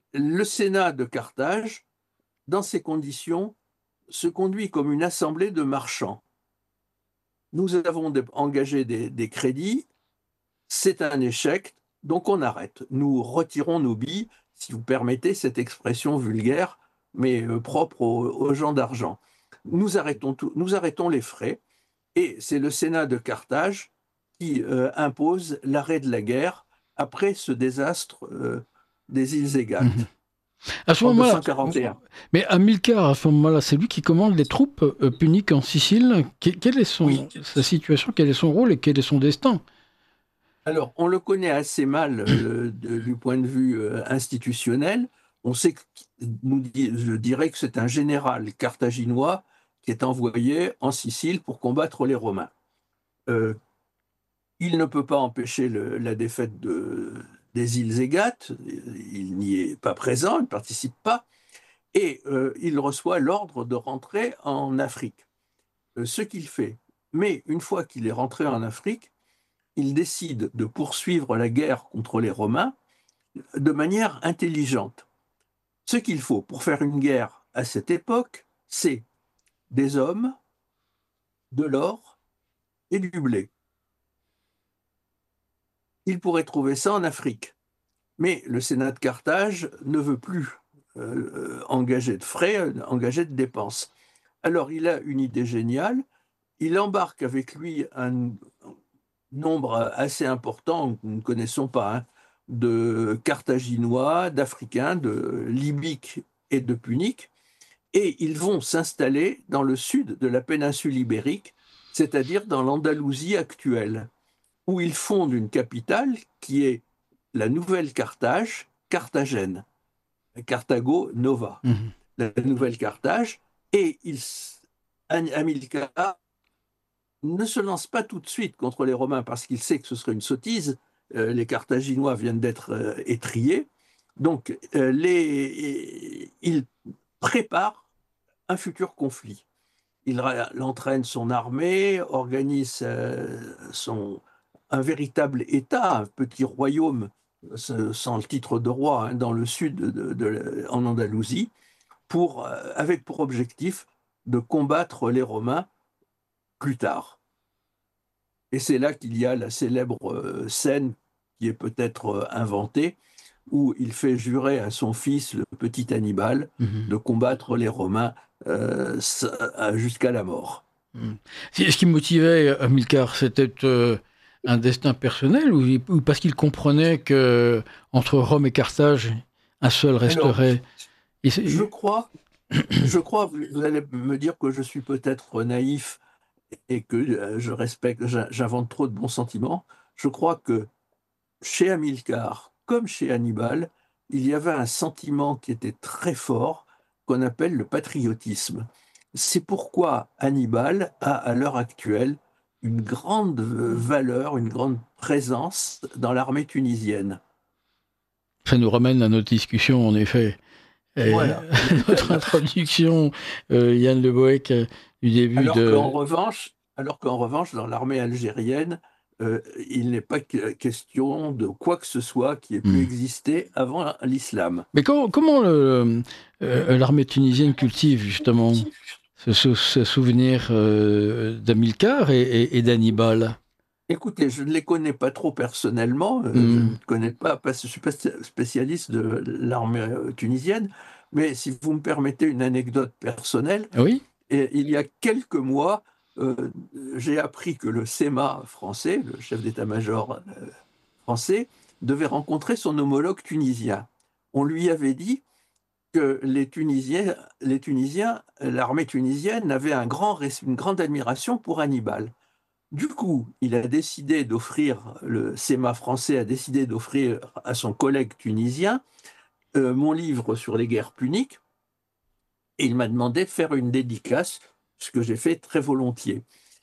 le Sénat de Carthage, dans ces conditions, se conduit comme une assemblée de marchands. Nous avons engagé des, des crédits, c'est un échec, donc on arrête. Nous retirons nos billes, si vous permettez cette expression vulgaire, mais euh, propre aux, aux gens d'argent. Nous arrêtons, tout, nous arrêtons les frais, et c'est le Sénat de Carthage qui euh, impose l'arrêt de la guerre après ce désastre euh, des îles Mhm. Égates À ce en moment-là, deux cent quarante et un. mais Hamilcar, à ce moment-là, c'est lui qui commande les troupes euh, puniques en Sicile. Que- quelle est Oui. son, sa situation, quel est son rôle et quel est son destin? Alors, on le connaît assez mal euh, de- du point de vue euh, institutionnel. On sait que, nous, di- je dirais que c'est un général carthaginois qui est envoyé en Sicile pour combattre les Romains. Euh, il ne peut pas empêcher le- la défaite de- des îles Égates, il n'y est pas présent, il ne participe pas, et euh, il reçoit l'ordre de rentrer en Afrique. Euh, ce qu'il fait. Mais une fois qu'il est rentré en Afrique, il décide de poursuivre la guerre contre les Romains de manière intelligente. Ce qu'il faut pour faire une guerre à cette époque, c'est des hommes, de l'or et du blé. Il pourrait trouver ça en Afrique. Mais le Sénat de Carthage ne veut plus euh, engager de frais, engager de dépenses. Alors il a une idée géniale, il embarque avec lui un nombre assez important, que nous ne connaissons pas, hein, de Carthaginois, d'Africains, de Libyques et de Puniques, et ils vont s'installer dans le sud de la péninsule ibérique, c'est-à-dire dans l'Andalousie actuelle, où ils fondent une capitale qui est la nouvelle Carthage, Carthagène, Carthago Nova, Mhm. la nouvelle Carthage, et ils, Hamilcar ne se lance pas tout de suite contre les Romains parce qu'il sait que ce serait une sottise. Euh, les Carthaginois viennent d'être euh, étriés. Donc, euh, les, il prépare un futur conflit. Il, il entraîne son armée, organise euh, son, un véritable État, un petit royaume sans le titre de roi, hein, dans le sud, de, de, en Andalousie, pour, euh, avec pour objectif de combattre les Romains plus tard. Et c'est là qu'il y a la célèbre euh, scène qui est peut-être euh, inventée, où il fait jurer à son fils, le petit Hannibal, Mhm. de combattre les Romains euh, jusqu'à la mort. Mhm. Ce qui motivait Hamilcar, c'était euh, un destin personnel ou, ou parce qu'il comprenait que entre Rome et Carthage, un seul Alors, resterait. Et je c'est- crois, je crois, vous allez me dire que je suis peut-être naïf et que euh, je respecte, j'invente trop de bons sentiments. Je crois que chez Hamilcar, comme chez Hannibal, il y avait un sentiment qui était très fort, qu'on appelle le patriotisme. C'est pourquoi Hannibal a, à l'heure actuelle, une grande valeur, une grande présence dans l'armée tunisienne. Ça nous ramène à notre discussion, en effet. Et Voilà. notre introduction, euh, Yann Le Boec, euh, du début Alors qu'en de. revanche, alors qu'en revanche, dans l'armée algérienne, euh, il n'est pas question de quoi que ce soit qui ait pu Hmm. exister avant l'islam. Mais comment, comment le, euh, l'armée tunisienne cultive justement ce, sou- ce souvenir euh, d'Amilcar et, et, et d'Hannibal? Écoutez, je ne les connais pas trop personnellement, euh, je ne Hmm. connais pas, pas- je ne suis pas spécialiste de l'armée euh, tunisienne, mais si vous me permettez une anecdote personnelle, Oui. et il y a quelques mois, euh, j'ai appris que le S E M A français, le chef d'état-major euh, français, devait rencontrer son homologue tunisien. On lui avait dit que les Tunisiens, les Tunisiens, l'armée tunisienne avait un grand, une grande admiration pour Hannibal. Du coup, il a décidé d'offrir, le S E M A français a décidé d'offrir à son collègue tunisien euh, mon livre sur les guerres puniques, et il m'a demandé de faire une dédicace, ce que j'ai fait très volontiers.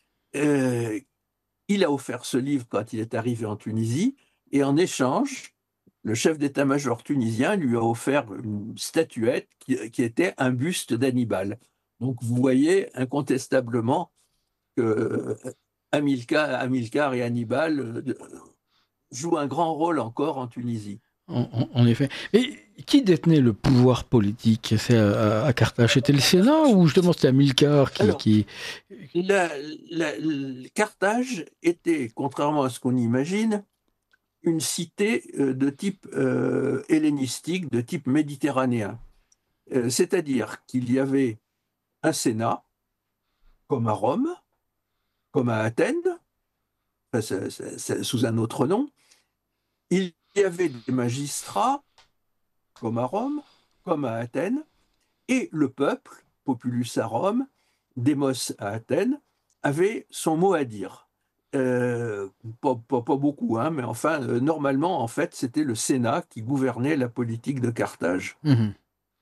Euh, il a offert ce livre quand il est arrivé en Tunisie, et en échange, le chef d'état-major tunisien lui a offert une statuette qui, qui était un buste d'Hannibal. Donc vous voyez incontestablement que euh, Hamilcar, Hamilcar et Hannibal euh, jouent un grand rôle encore en Tunisie. En, en- en effet. Et qui détenait le pouvoir politique? C'est à, à- à Carthage. C'était le Sénat ou justement c'était Hamilcar qui, Alors, qui... la- la- la- Carthage était, contrairement à ce qu'on imagine, une cité euh, de type euh, hellénistique, de type méditerranéen. Euh, c'est-à-dire qu'il y avait un Sénat, comme à Rome, comme à Athènes, enfin, c'est- c'est- c'est sous un autre nom. Il y avait des magistrats, comme à Rome, comme à Athènes, et le peuple, populus à Rome, démos à Athènes, avait son mot à dire. Euh, pas, pas- pas beaucoup, hein, mais enfin, euh, normalement, en fait, c'était le Sénat qui gouvernait la politique de Carthage. Mhm.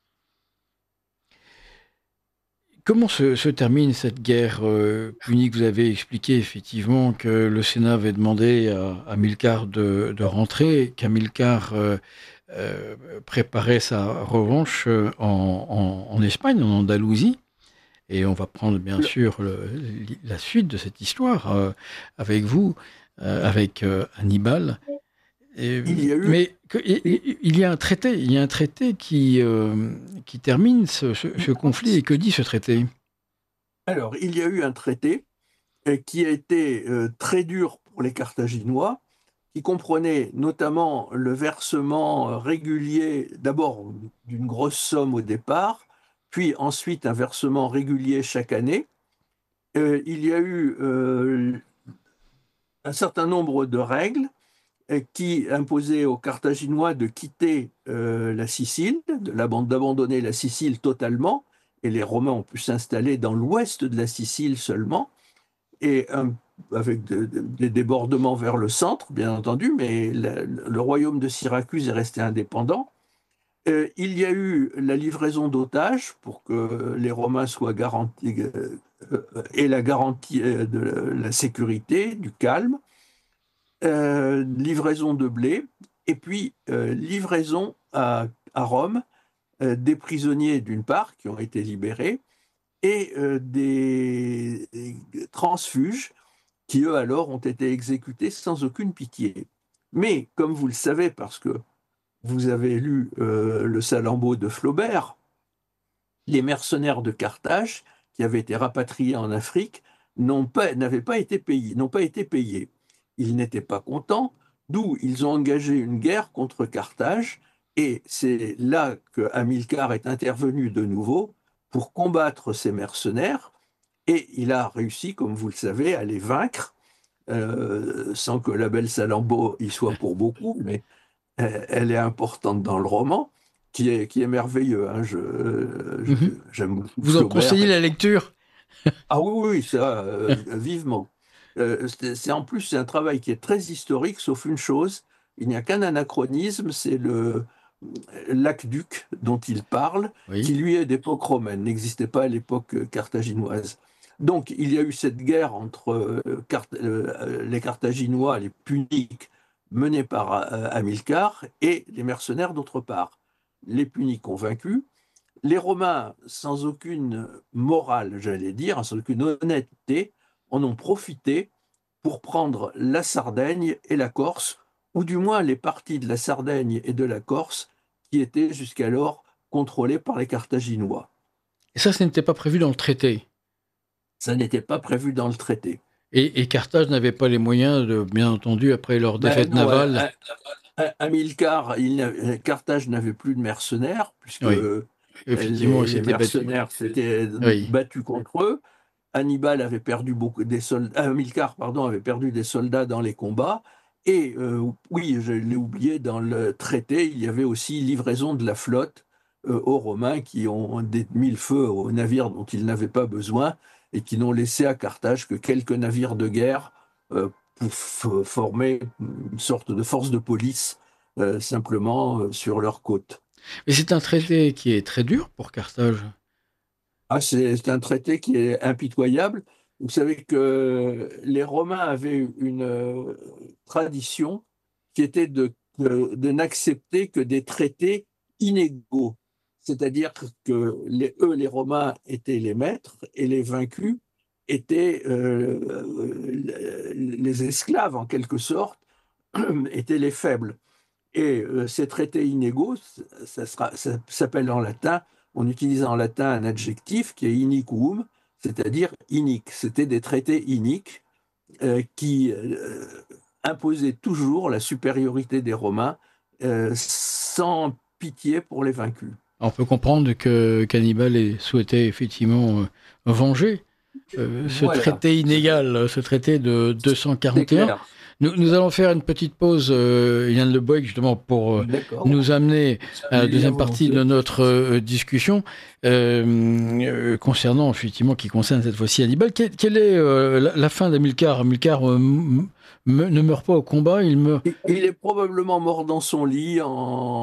Comment se, se termine cette guerre euh, punique? Vous avez expliqué effectivement que le Sénat avait demandé à à Hamilcar de, de rentrer, qu'Hamilcar euh, euh, préparait sa revanche euh, en, en- en Espagne, en Andalousie. Et on va prendre bien Le- sûr le- la suite de cette histoire euh, avec vous, euh, avec euh, Hannibal. Et- il y a eu, mais que- il il y a un traité, il y a un traité qui, euh, qui termine ce, ce- ce conflit. Et que dit ce traité? alors, il y a eu un traité euh, qui a été euh, très dur pour les Carthaginois, qui comprenait notamment le versement euh, régulier, d'abord d'une grosse somme au départ, puis ensuite un versement régulier chaque année. Euh, il y a eu euh, un certain nombre de règles euh, qui imposaient aux Carthaginois de quitter euh, la Sicile, de l'aban- d'abandonner la Sicile totalement, et les Romains ont pu s'installer dans l'ouest de la Sicile seulement, et un- avec de- de- des débordements vers le centre, bien entendu, mais la- le royaume de Syracuse est resté indépendant. Euh, il y a eu la livraison d'otages pour que les Romains soient garantis, euh, euh, et la garantie euh, de la sécurité, du calme, euh, livraison de blé, et puis euh, livraison à, à Rome euh, des prisonniers d'une part qui ont été libérés et euh, des, des transfuges qui, eux, alors, ont été exécutés sans aucune pitié. Mais, comme vous le savez, parce que vous avez lu euh, Le Salammbô de Flaubert, les mercenaires de Carthage, qui avaient été rapatriés en Afrique, n'ont pas, n'avaient pas été payés, n'ont pas été payés. Ils n'étaient pas contents, d'où ils ont engagé une guerre contre Carthage, et c'est là que Hamilcar est intervenu de nouveau pour combattre ces mercenaires, et il a réussi, comme vous le savez, à les vaincre euh, sans que la belle Salammbô y soit pour beaucoup, mais elle, elle est importante dans le roman, qui est, qui est merveilleux. Hein. Je, je- Mhm. j'aime beaucoup Vous en Flaubert. conseillez la lecture? Ah oui, oui, oui, ça, euh, vivement. Euh, c'est, c'est- en plus, c'est un travail qui est très historique, sauf une chose, il n'y a qu'un anachronisme, c'est le l'aqueduc dont il parle, qui Oui. lui est d'époque romaine, n'existait pas à l'époque euh, carthaginoise. Donc, il y a eu cette guerre entre euh, Car- euh, les Carthaginois, les Puniques, menés par euh, Hamilcar, et les mercenaires d'autre part. Les Puniques ont vaincu. Les Romains, sans aucune morale, j'allais dire, sans aucune honnêteté, en ont profité pour prendre la Sardaigne et la Corse, ou du moins les parties de la Sardaigne et de la Corse qui étaient jusqu'alors contrôlées par les Carthaginois. Et ça, ce n'était pas prévu dans le traité. Ça n'était pas prévu dans le traité. Et, et Carthage n'avait pas les moyens de, bien entendu, après leur Ben défaite non, navale. à, à- Hamilcar, il n'a- Carthage n'avait plus de mercenaires, puisque Oui, effectivement, les, il les s'était battu. mercenaires s'étaient Oui. battus contre eux. Hannibal avait perdu beaucoup des soldats, Hamilcar, pardon, avait perdu des soldats dans les combats. Et euh, oui, je l'ai oublié, dans le traité, il y avait aussi livraison de la flotte euh, aux Romains qui ont mis le feu aux navires dont ils n'avaient pas besoin et qui n'ont laissé à Carthage que quelques navires de guerre euh, pour f- former une sorte de force de police euh, simplement euh, sur leurs côtes. Mais c'est un traité qui est très dur pour Carthage. Ah, c'est c'est un traité qui est impitoyable. Vous savez que les Romains avaient une euh, tradition qui était de, de, de n'accepter que des traités inégaux. C'est-à-dire que les, eux, les Romains, étaient les maîtres et les vaincus étaient euh, les esclaves, en quelque sorte, étaient les faibles. Et euh, ces traités inégaux, ça, sera, ça s'appelle en latin, on utilise en latin un adjectif qui est iniquum, c'est-à-dire inique. C'était des traités iniques euh, qui euh, imposaient toujours la supériorité des Romains euh, sans pitié pour les vaincus. On peut comprendre que qu'Hannibal ait souhaité effectivement euh, venger euh, ce Voilà, traité inégal, ce traité de c'est deux cent quarante et un. clair. Nous, nous allons faire une petite pause, euh, Yann Le Boeck, justement, pour euh, D'accord. nous amener à la Oui, deuxième à partie volontiers. de notre euh, discussion euh, euh, concernant, effectivement, qui concerne cette fois-ci Hannibal. Quelle, quelle est euh, la, la fin d'Hamilcar? Hamilcar euh, m- m- ne meurt pas au combat, il meurt... Il il est probablement mort dans son lit en,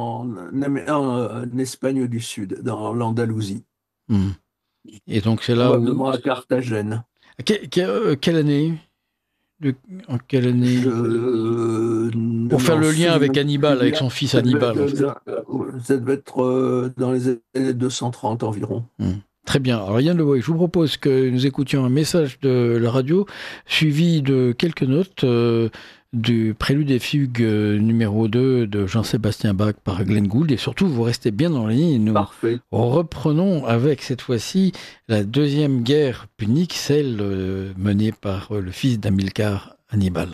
en- en Espagne du Sud, dans l'Andalousie, Hmm. Et donc c'est là où... probablement à Carthagène. Que- que- euh, quelle année de... En quelle année? Je euh, ne Pour faire m'en le lien souviens avec plus Hannibal, avec bien. son fils Ça devait Hannibal, en fait. être, euh, ça devait être, euh, dans les années deux cent trente environ. Hmm. Très bien. Alors Yann Le Boeck, je vous propose que nous écoutions un message de la radio suivi de quelques notes euh, du Prélude et Fugue euh, numéro deux de Jean-Sébastien Bach par Glenn Gould. Et surtout, vous restez bien en ligne. Et nous Parfait. reprenons avec cette fois-ci la deuxième guerre punique, celle euh, menée par euh, le fils d'Hamilcar, Hannibal.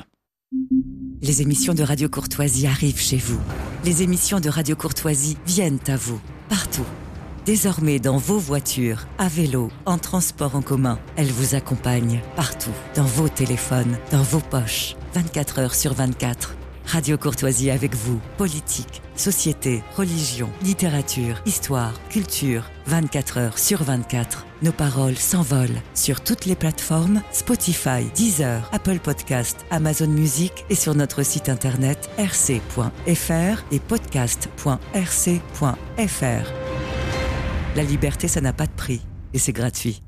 Les émissions de Radio Courtoisie arrivent chez vous. Les émissions de Radio Courtoisie viennent à vous, partout. Désormais dans vos voitures, à vélo, en transport en commun, elles vous accompagnent partout, dans vos téléphones, dans vos poches, vingt-quatre heures sur vingt-quatre. Radio Courtoisie avec vous, politique, société, religion, littérature, histoire, culture, vingt-quatre heures sur vingt-quatre. Nos paroles s'envolent sur toutes les plateformes Spotify, Deezer, Apple Podcast, Amazon Music et sur notre site internet r c point f r et podcast point r c point f r. La liberté, ça n'a pas de prix et c'est gratuit.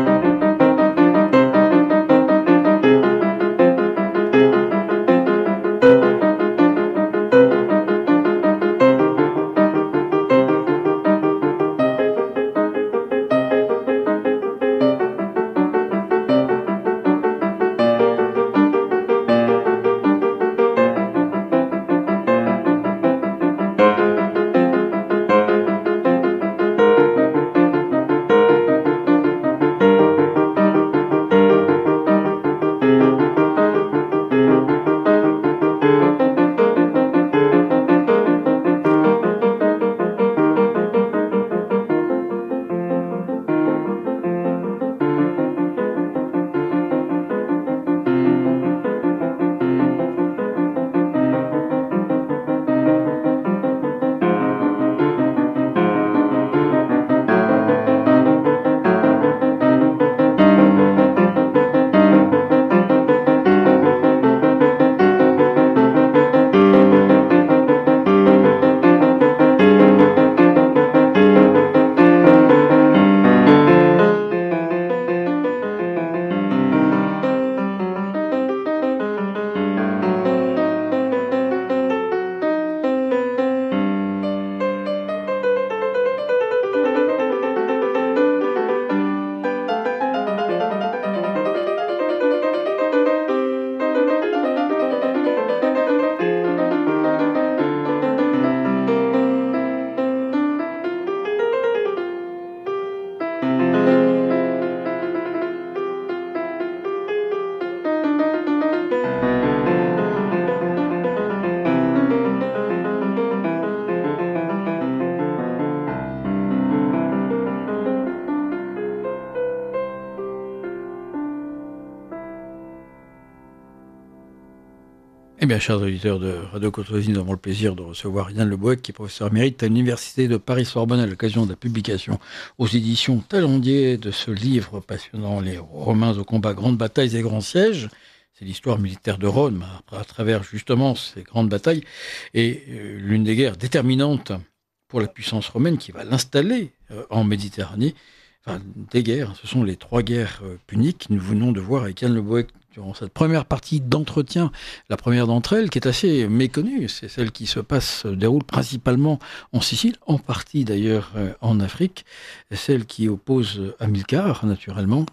Eh bien, chers auditeurs de Radio Courtoisie, nous avons le plaisir de recevoir Yann Le Boeck, qui est professeur émérite à l'Université de Paris-Sorbonne à l'occasion de la publication aux éditions Talandier de ce livre passionnant, Les Romains au combat, grandes batailles et grands sièges. C'est l'histoire militaire de Rome, à travers justement ces grandes batailles, et euh, l'une des guerres déterminantes pour la puissance romaine qui va l'installer euh, en Méditerranée. Enfin, des guerres, ce sont les trois guerres euh, puniques que nous venons de voir avec Yann Le Boeck durant cette première partie d'entretien. La première d'entre elles, qui est assez méconnue, c'est celle qui se passe, se déroule principalement en Sicile, en partie d'ailleurs euh, en Afrique, celle qui oppose Hamilcar, naturellement,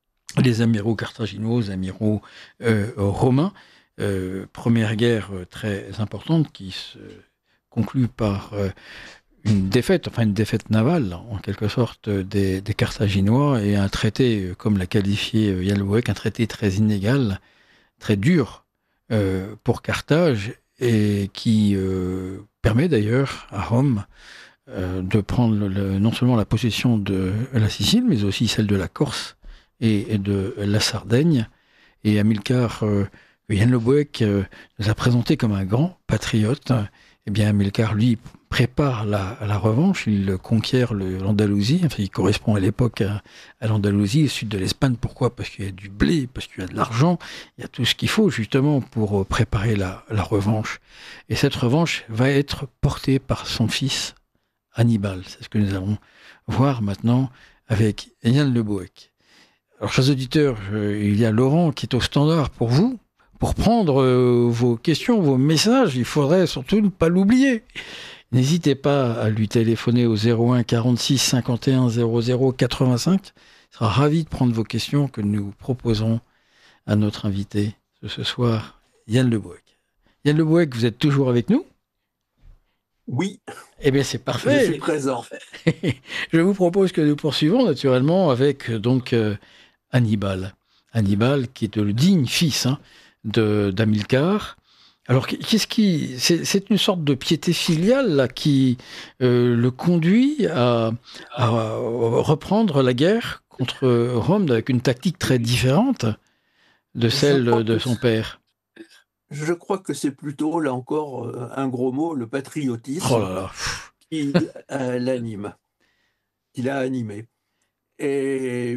les amiraux carthaginois aux amiraux euh, romains. Euh, première guerre euh, très importante qui se conclut par euh, une défaite, enfin une défaite navale, en quelque sorte, des, des Carthaginois, et un traité, comme l'a qualifié Jan Lubowek, un traité très inégal, très dur euh, pour Carthage, et qui euh, permet d'ailleurs à Rome euh, de prendre le, le, non seulement la possession de la Sicile, mais aussi celle de la Corse et, et de la Sardaigne. Et Hamilcar, euh, Jan Lubowek euh, nous a présenté comme un grand patriote. Eh bien, Hamilcar, lui, prépare la, la revanche, il conquiert le, l'Andalousie, enfin, il correspond à l'époque à, à l'Andalousie, au sud de l'Espagne. Pourquoi ? Parce qu'il y a du blé, parce qu'il y a de l'argent, il y a tout ce qu'il faut justement pour préparer la, la revanche. Et cette revanche va être portée par son fils Hannibal. C'est ce que nous allons voir maintenant avec Jan Lubowek. Alors, chers auditeurs, il y a Laurent qui est au standard pour vous. Pour prendre euh, vos questions, vos messages, il faudrait surtout ne pas l'oublier. N'hésitez pas à lui téléphoner au zéro un quarante-six cinquante et un zéro zéro quatre-vingt-cinq. Il sera ravi de prendre vos questions que nous proposons à notre invité de ce soir, Jan Lubowek. Jan Lubowek, vous êtes toujours avec nous ? Oui. Eh bien, c'est parfait. Je suis présent. Je vous propose que nous poursuivons naturellement avec donc euh, Hannibal. Hannibal, qui est le digne fils hein, de, d'Hamilcar. Alors, qu'est-ce qui, c'est, c'est une sorte de piété filiale là, qui euh, le conduit à, à reprendre la guerre contre Rome avec une tactique très différente de celle de son père. Je crois que c'est plutôt, là encore, un gros mot, le patriotisme oh là là. qui euh, l'anime, qui l'a animé. Et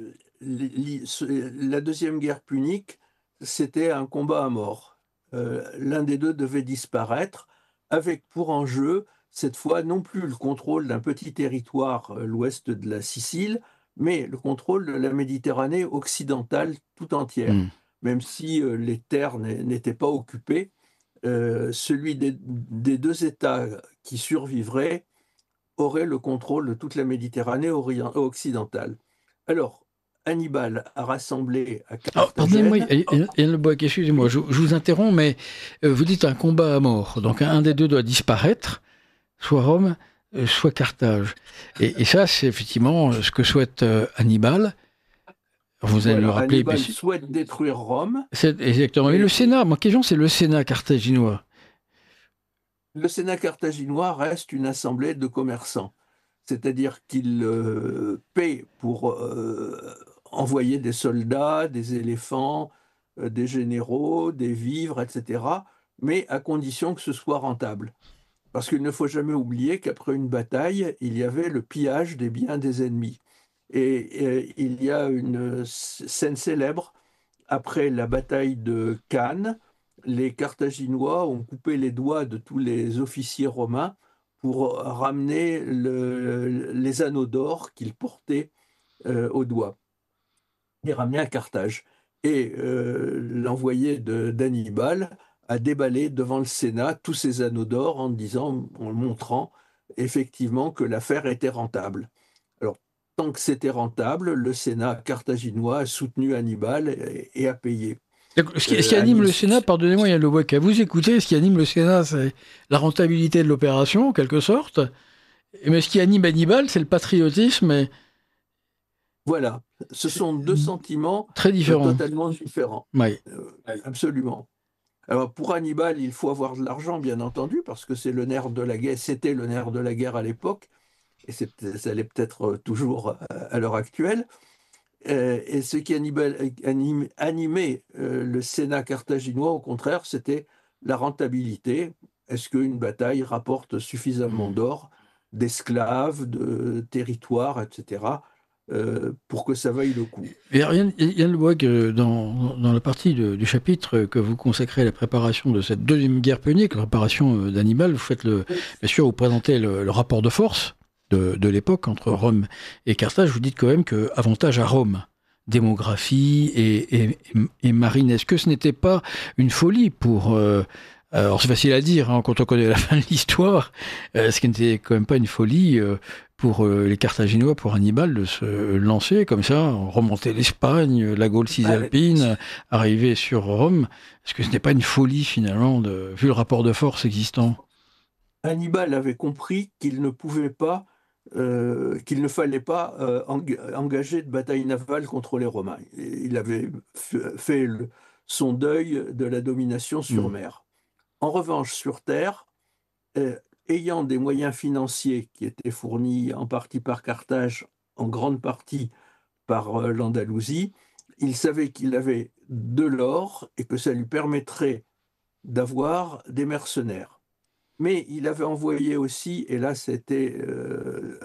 la Deuxième Guerre punique, c'était un combat à mort. Euh, l'un des deux devait disparaître, avec pour enjeu, cette fois, non plus le contrôle d'un petit territoire, euh, l'ouest de la Sicile, mais le contrôle de la Méditerranée occidentale tout entière. Mmh. Même si euh, les terres n'étaient pas occupées, euh, celui des, des deux États qui survivraient aurait le contrôle de toute la Méditerranée orient, occidentale. Alors, Hannibal a rassemblé à Carthagène... Oh, pardonnez-moi, Jan Lubowek, excusez-moi, je, je vous interromps, mais euh, vous dites un combat à mort. Donc un, un des deux doit disparaître, soit Rome, euh, soit Carthage. Et, et ça, c'est effectivement ce que souhaite euh, Hannibal. Vous allez voilà, le rappeler. Hannibal mais... souhaite détruire Rome. C'est exactement. Mais le Sénat, ma question, c'est le Sénat carthaginois. Le Sénat carthaginois reste une assemblée de commerçants. C'est-à-dire qu'il euh, paie pour euh, envoyer des soldats, des éléphants, euh, des généraux, des vivres, et cetera, mais à condition que ce soit rentable. Parce qu'il ne faut jamais oublier qu'après une bataille, il y avait le pillage des biens des ennemis. Et, et il y a une scène célèbre, après la bataille de Cannes, les Carthaginois ont coupé les doigts de tous les officiers romains pour ramener le, les anneaux d'or qu'ils portaient euh, au doigt, les ramener à Carthage. Et euh, l'envoyé de, d'Hannibal a déballé devant le Sénat tous ces anneaux d'or en disant, en montrant effectivement que l'affaire était rentable. Alors, tant que c'était rentable, le Sénat carthaginois a soutenu Hannibal et, et a payé. Ce qui, ce qui anime euh, le Sénat, pardonnez-moi, Jan Lubowek, à vous écouter, ce qui anime le Sénat, c'est la rentabilité de l'opération, en quelque sorte. Mais ce qui anime Hannibal, c'est le patriotisme. Et... Voilà, ce sont deux sentiments très différents. Totalement différents. Oui. Euh, absolument. Alors pour Hannibal, il faut avoir de l'argent, bien entendu, parce que c'est le nerf de la guerre. C'était le nerf de la guerre à l'époque, et c'est, ça l'est peut-être toujours à l'heure actuelle. Euh, et ce qui Hannibal, anim, animait euh, le Sénat carthaginois, au contraire, c'était la rentabilité. Est-ce qu'une bataille rapporte suffisamment d'or, d'esclaves, de territoires, et cetera, euh, pour que ça vaille le coup. Et Jan Lubowek, dans, dans la partie de, du chapitre que vous consacrez à la préparation de cette deuxième guerre punique, la préparation d'Hannibal, vous faites le, bien sûr, vous présentez le, le rapport de force de, de l'époque entre Rome et Carthage. Vous dites quand même que avantage à Rome, démographie et, et, et marine. Est-ce que ce n'était pas une folie pour... Euh, alors c'est facile à dire hein, quand on connaît la fin de l'histoire, euh, ce qui n'était quand même pas une folie euh, pour euh, les Carthaginois, pour Hannibal, de se lancer comme ça, remonter l'Espagne, la Gaule cisalpine, arriver sur Rome. Est-ce que ce n'est pas une folie finalement, de, vu le rapport de force existant ? Hannibal avait compris qu'il ne pouvait pas, euh, qu'il ne fallait pas euh, engager de bataille navale contre les Romains. Il avait fait le, son deuil de la domination sur Mmh. mer. En revanche, sur terre, euh, ayant des moyens financiers qui étaient fournis en partie par Carthage, en grande partie par euh, l'Andalousie, il savait qu'il avait de l'or et que ça lui permettrait d'avoir des mercenaires. Mais il avait envoyé aussi, et là c'était euh,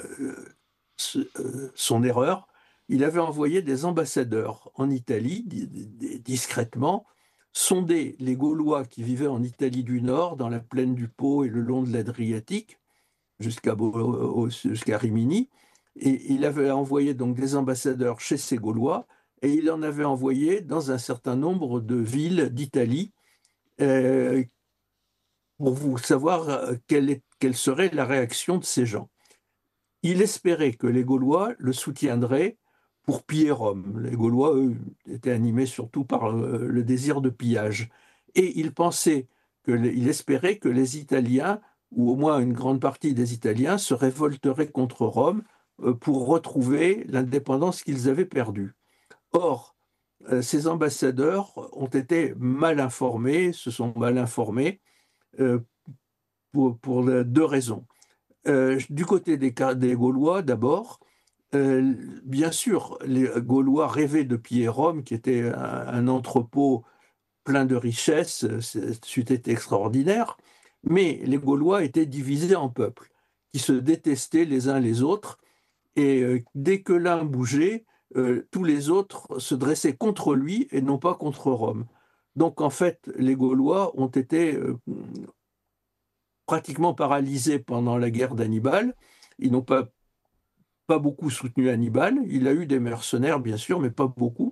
euh, son erreur, il avait envoyé des ambassadeurs en Italie, discrètement, sonder les Gaulois qui vivaient en Italie du Nord, dans la plaine du Pô et le long de l'Adriatique, jusqu'à jusqu'à Rimini, et il avait envoyé donc des ambassadeurs chez ces Gaulois, et il en avait envoyé dans un certain nombre de villes d'Italie, euh, pour vous savoir quelle, est, quelle serait la réaction de ces gens. Il espérait que les Gaulois le soutiendraient pour piller Rome. Les Gaulois, eux, étaient animés surtout par le, le désir de pillage. Et il pensait, que les, il espérait que les Italiens, ou au moins une grande partie des Italiens, se révolteraient contre Rome pour retrouver l'indépendance qu'ils avaient perdue. Or, ces ambassadeurs ont été mal informés, se sont mal informés, euh, pour, pour deux raisons. Euh, du côté des, des Gaulois, d'abord, euh, bien sûr, les Gaulois rêvaient de piller Rome, qui était un, un entrepôt plein de richesses, c'eût été extraordinaire, mais les Gaulois étaient divisés en peuples, qui se détestaient les uns les autres, et euh, dès que l'un bougeait, euh, tous les autres se dressaient contre lui et non pas contre Rome. Donc en fait, les Gaulois ont été euh, pratiquement paralysés pendant la guerre d'Hannibal. Ils n'ont pas, pas beaucoup soutenu Hannibal. Il a eu des mercenaires, bien sûr, mais pas beaucoup.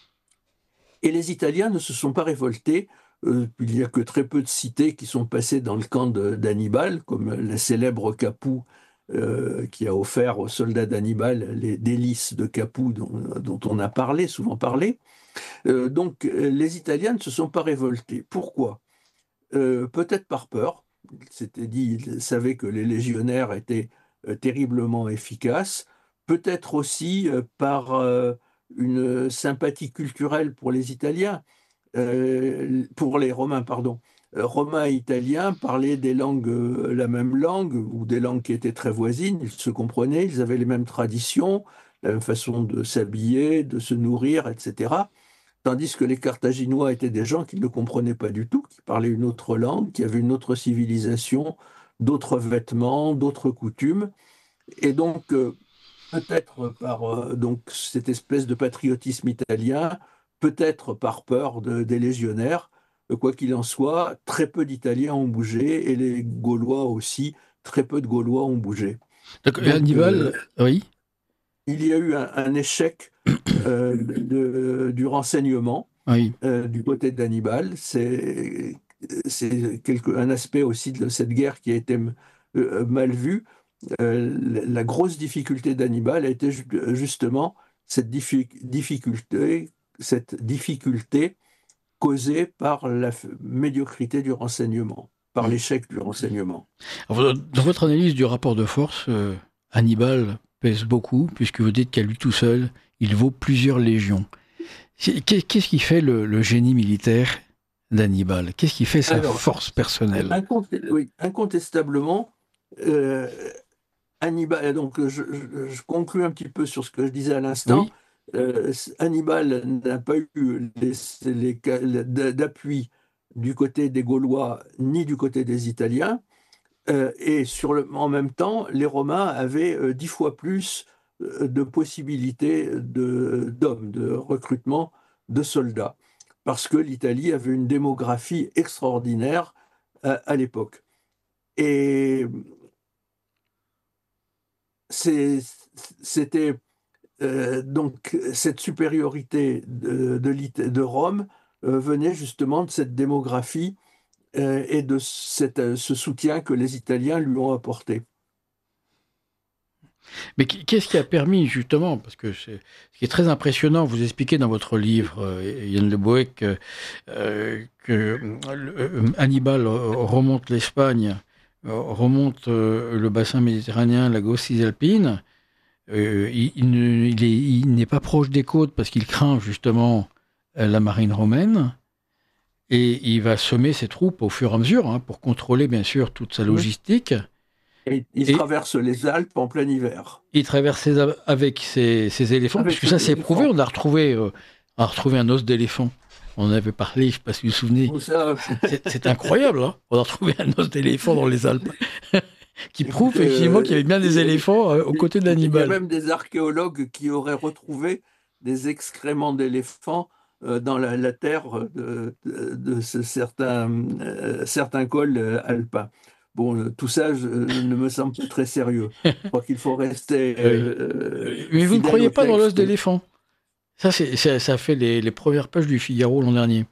Et les Italiens ne se sont pas révoltés. Euh, il n'y a que très peu de cités qui sont passées dans le camp d'Hannibal, comme la célèbre Capoue, euh, qui a offert aux soldats d'Hannibal les délices de Capoue dont, dont on a parlé, souvent parlé. Euh, donc les Italiens ne se sont pas révoltés. Pourquoi ? euh, Peut-être par peur. Il s'était dit, il savait que les légionnaires étaient euh, terriblement efficaces. Peut-être aussi euh, par euh, une sympathie culturelle pour les Italiens, euh, pour les Romains, pardon. Euh, Romains et Italiens parlaient des langues, euh, la même langue, ou des langues qui étaient très voisines, ils se comprenaient, ils avaient les mêmes traditions, la même façon de s'habiller, de se nourrir, et cetera. Tandis que les Carthaginois étaient des gens qui ne comprenaient pas du tout, qui parlaient une autre langue, qui avaient une autre civilisation, d'autres vêtements, d'autres coutumes. Et donc, euh, peut-être par euh, donc, cette espèce de patriotisme italien, peut-être par peur de, des légionnaires, euh, quoi qu'il en soit, très peu d'Italiens ont bougé, et les Gaulois aussi, très peu de Gaulois ont bougé. Donc, donc Hannibal, euh, oui. Il y a eu un, un échec euh, de, du renseignement, oui. euh, du côté d'Hannibal. C'est, c'est quelque, un aspect aussi de cette guerre qui a été euh, mal vu. Euh, la grosse difficulté d'Hannibal a été justement cette difficulté, cette difficulté causée par la médiocrité du renseignement, par l'échec du renseignement. Alors, dans votre analyse du rapport de force, euh, Hannibal pèse beaucoup, puisque vous dites qu'à lui tout seul, il vaut plusieurs légions. Qu'est-ce qui fait le, le génie militaire d'Hannibal ? Qu'est-ce qui fait sa Alors, force personnelle ? Incontest, oui, incontestablement, euh, Hannibal, donc je, je, je conclue un petit peu sur ce que je disais à l'instant. Oui. Euh, Hannibal n'a pas eu les, les, les, d'appui du côté des Gaulois ni du côté des Italiens. Euh, et sur le, en même temps, les Romains avaient euh, dix fois plus euh, de possibilités de, d'hommes, de recrutement de soldats, parce que l'Italie avait une démographie extraordinaire euh, à l'époque. Et c'est, c'était euh, donc cette supériorité de, de, de Rome euh, venait justement de cette démographie euh, et de cette, ce soutien que les Italiens lui ont apporté. Mais qu'est-ce qui a permis, justement, parce que c'est, ce qui est très impressionnant, vous expliquez dans votre livre, euh, Yann Le Bohec, euh, que euh, Hannibal remonte l'Espagne euh, remonte euh, le bassin méditerranéen, la Gausse cisalpine, euh, il, il ne- il est- il n'est pas proche des côtes parce qu'il craint justement euh, la marine romaine. Et il va semer ses troupes au fur et à mesure hein, pour contrôler bien sûr toute sa Oui. logistique. Et il Et traverse les Alpes en plein hiver. il traverse ses- avec ses, ses éléphants, Avec puisque ça ses c'est prouvé, éléphants. on a retrouvé, euh, on a retrouvé un os d'éléphant. On en avait parlé, je ne sais pas si vous vous souvenez. Tout ça, C'est c'est incroyable, hein. On a retrouvé un os d'éléphant dans les Alpes, qui prouve écoutez, effectivement qu'il y euh, avait bien des il, éléphants euh, aux il- côtés il y a d'Hannibal. même des archéologues qui auraient retrouvé des excréments d'éléphants euh, dans la, la terre de, de- de ce certain, euh, certains cols euh, alpins. Bon, euh, tout ça je- ne me semble pas très sérieux. Je crois qu'il faut rester Oui. euh, Mais vous ne fidèle croyez au pas dans l'os texte. d'éléphant? Ça, c'est, ça, ça a fait les, les premières pages du Figaro l'an dernier.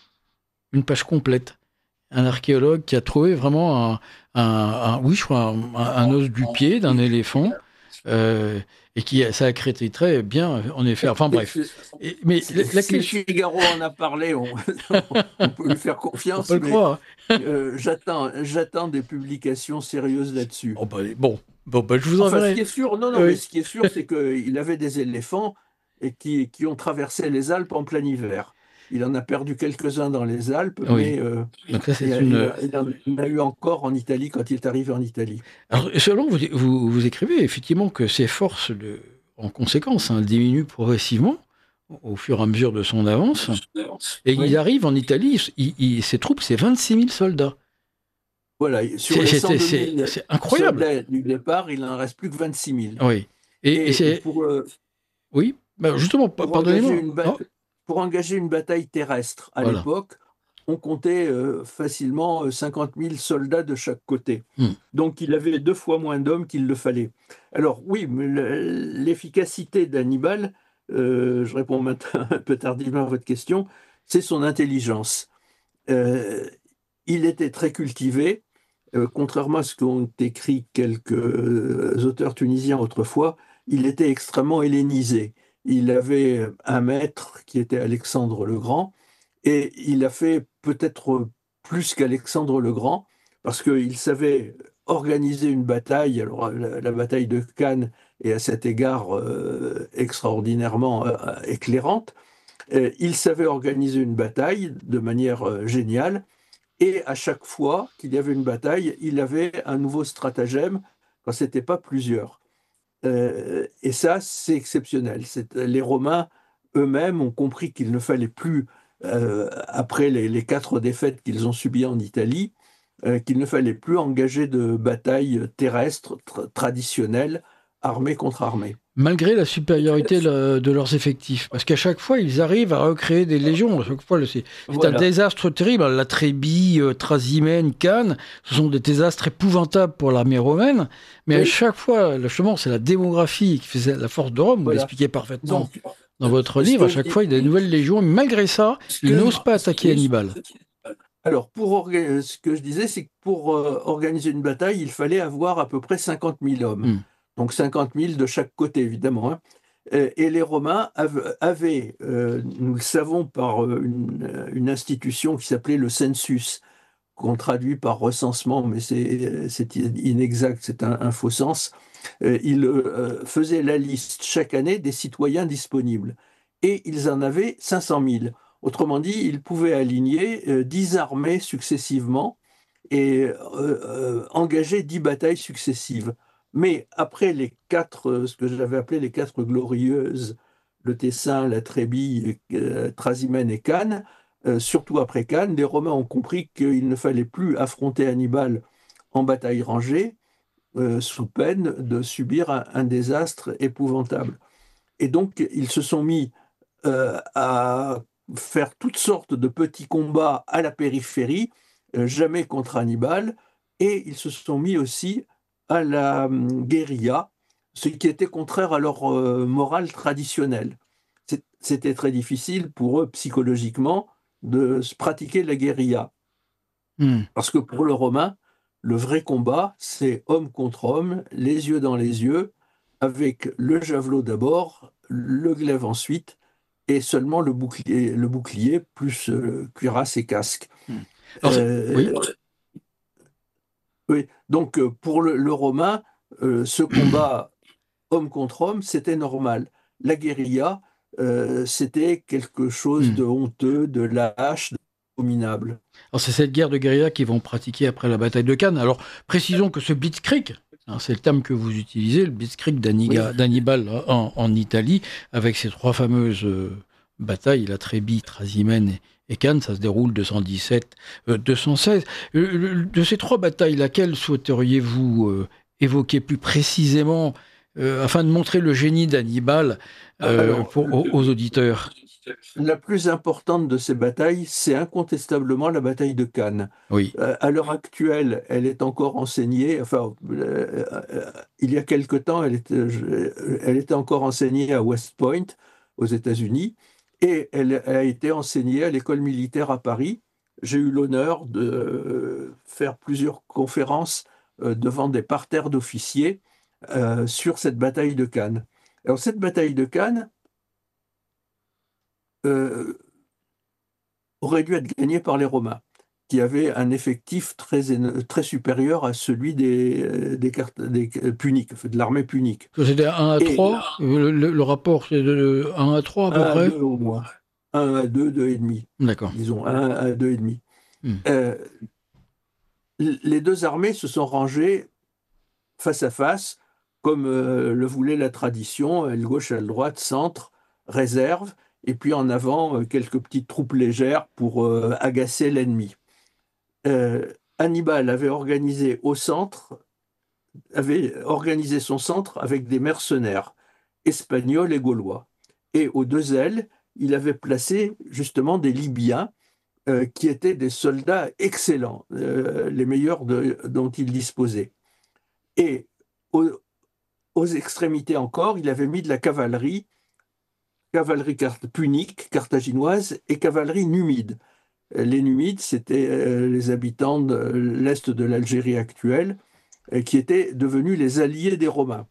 Une page complète. Un archéologue qui a trouvé vraiment un, un- un- oui, je crois, un, un os du pied d'un éléphant, euh, et qui ça a créé très bien, en effet. Enfin bref. Et- mais la, la Si le question, Figaro en a parlé, on, on peut lui faire on peut confiance, le mais croire. euh, j'attends, j'attends des publications sérieuses là-dessus. Oh, bah, bon, bon, bah, je vous Enfin, ce qui enverrai. est sûr, non, non, mais Oui, ce qui est sûr, c'est qu'il avait des éléphants et qui, qui ont traversé les Alpes en plein hiver. Il en a perdu quelques-uns dans les Alpes, oui. mais euh, Donc là, il, c'est a- il une. a- il en il en a eu encore en Italie quand il est arrivé en Italie. Alors, selon vous, vous, vous écrivez effectivement que ses forces, de, en conséquence, hein, diminuent progressivement au fur et à mesure de son avance. Et il Oui. arrive en Italie, il- il- ses troupes, c'est vingt-six mille soldats. Voilà, sur C'est les c'est- cent deux c'est- mille c'est incroyable. soldats du départ, il n'en reste plus que vingt-six mille. Oui. Et, et Et c'est. pour, euh, Oui, bah, justement, pa- pour engager pardonnez-moi. une, Oh, ba- pour engager une bataille terrestre à voilà. l'époque, on comptait euh, facilement euh, cinquante mille soldats de chaque côté. Hmm. Donc il avait deux fois moins d'hommes qu'il le fallait. Alors oui, mais le- l'efficacité d'Hannibal, euh, je réponds maintenant un peu tardivement à votre question, c'est son intelligence. Euh, il était très cultivé, euh, contrairement à ce qu'ont écrit quelques euh, auteurs tunisiens autrefois, il était extrêmement hellénisé. Il avait un maître qui était Alexandre le Grand, et il a fait peut-être plus qu'Alexandre le Grand, parce qu'il savait organiser une bataille. Alors, la, la bataille de Cannes est à cet égard euh, extraordinairement euh, éclairante. Euh, il savait organiser une bataille de manière euh, géniale, et à chaque fois qu'il y avait une bataille, il avait un nouveau stratagème quand ce n'était pas plusieurs. Euh, et ça, c'est exceptionnel. C'est- les Romains eux-mêmes ont compris qu'il ne fallait plus, euh, après les, les quatre défaites qu'ils ont subies en Italie, euh, qu'il ne fallait plus engager de bataille terrestre tra- traditionnelle, armée contre armée. Malgré la supériorité le- de leurs effectifs. Parce qu'à chaque fois, ils arrivent à recréer des légions. À chaque fois, le- c'est c'est un Voilà. désastre terrible. La Trébie, euh, Trasimène, Cannes, ce sont des désastres épouvantables pour l'armée romaine. Mais à Oui. chaque fois, le- justement, c'est la démographie qui faisait la force de Rome. Vous Voilà. l'expliquez parfaitement Donc, dans votre ce livre. À que- chaque fois, il y a des nouvelles légions. Mais malgré ça, ce ils que- n'osent pas attaquer Hannibal. Alors, pour orga- ce que je disais, c'est que pour euh, organiser une bataille, il fallait avoir à peu près cinquante mille hommes. Hmm. Donc cinquante mille de chaque côté, évidemment, hein. Euh, Et les Romains av- avaient, euh, nous le savons par euh, une, une institution qui s'appelait le census, qu'on traduit par recensement, mais c'est c'est inexact, c'est un, un faux sens. Euh, ils euh, faisaient la liste chaque année des citoyens disponibles. Et ils en avaient cinq cent mille. Autrement dit, ils pouvaient aligner euh, dix armées successivement et euh, euh, engager dix batailles successives. Mais après les quatre, euh, ce que j'avais appelé les quatre glorieuses, le Tessin, la Trébie, euh, Trasimène et Cannes, euh, surtout après Cannes, les Romains ont compris qu'il ne fallait plus affronter Hannibal en bataille rangée, euh, sous peine de subir un, un désastre épouvantable. Et donc, ils se sont mis euh, à faire toutes sortes de petits combats à la périphérie, euh, jamais contre Hannibal, et ils se sont mis aussi à la hum, guérilla, ce qui était contraire à leur euh, morale traditionnelle. C'est- C'était très difficile pour eux psychologiquement de se pratiquer la guérilla, Hmm. parce que pour le Romain, le vrai combat, c'est homme contre homme, les yeux dans les yeux, avec le javelot d'abord, le glaive ensuite, et seulement le bouclier, le bouclier plus euh, cuirasse et casque. Alors, c'est- Euh, oui. Oui, donc euh, pour le, le Romain, euh, ce combat homme contre homme, c'était normal. La guérilla, euh, c'était quelque chose de Hmm. honteux, de lâche, d'abominable. Alors c'est cette guerre de guérilla qu'ils vont pratiquer après la bataille de Cannes. Alors précisons que ce blitzkrieg, hein, c'est le terme que vous utilisez, le blitzkrieg Oui, d'Aniga- d'Hannibal en, en Italie, avec ces trois fameuses euh, batailles, la Trébie, Trasimène et, et Cannes, ça se déroule deux cent dix-sept, euh, deux cent seize. Euh, le- de ces trois batailles, laquelle souhaiteriez-vous euh, évoquer plus précisément euh, afin de montrer le génie d'Hannibal euh, alors, pour, aux, aux auditeurs? la plus importante de ces batailles, c'est incontestablement la bataille de Cannes. Oui. Euh, à l'heure actuelle, elle est encore enseignée, enfin, euh, euh, il y a quelque temps, elle était, je- elle était encore enseignée à West Point, aux États-Unis, et elle a été enseignée à l'école militaire à Paris. J'ai eu l'honneur de euh, faire plusieurs conférences euh, devant des parterres d'officiers euh, sur cette bataille de Cannes. Alors, cette bataille de Cannes, euh, aurait dû être gagné par les Romains, qui avaient un effectif très, très supérieur à celui des, euh, des, cartes, des puniques, de l'armée punique. C'était un à Et trois. Le, le- le rapport, c'est de un à trois à un peu à près. deux au moins, un à deux, deux et demi, D'accord. disons, un à deux et demi. Hmm. Euh, les deux armées se sont rangées face à face, comme euh, le voulait la tradition, aile gauche, aile droite, centre, réserve, et puis en avant, euh, quelques petites troupes légères pour euh, agacer l'ennemi. Euh, Hannibal avait organisé au centre, avait organisé son centre avec des mercenaires espagnols et gaulois. Et aux deux ailes, il avait placé justement des Libyens euh, qui étaient des soldats excellents, euh, les meilleurs de, dont il disposait. Et aux, aux extrémités encore, il avait mis de la cavalerie, cavalerie punique, carthaginoise et cavalerie numide. Les Numides, c'était euh, les habitants de l'est de l'Algérie actuelle, euh, qui étaient devenus les alliés des Romains.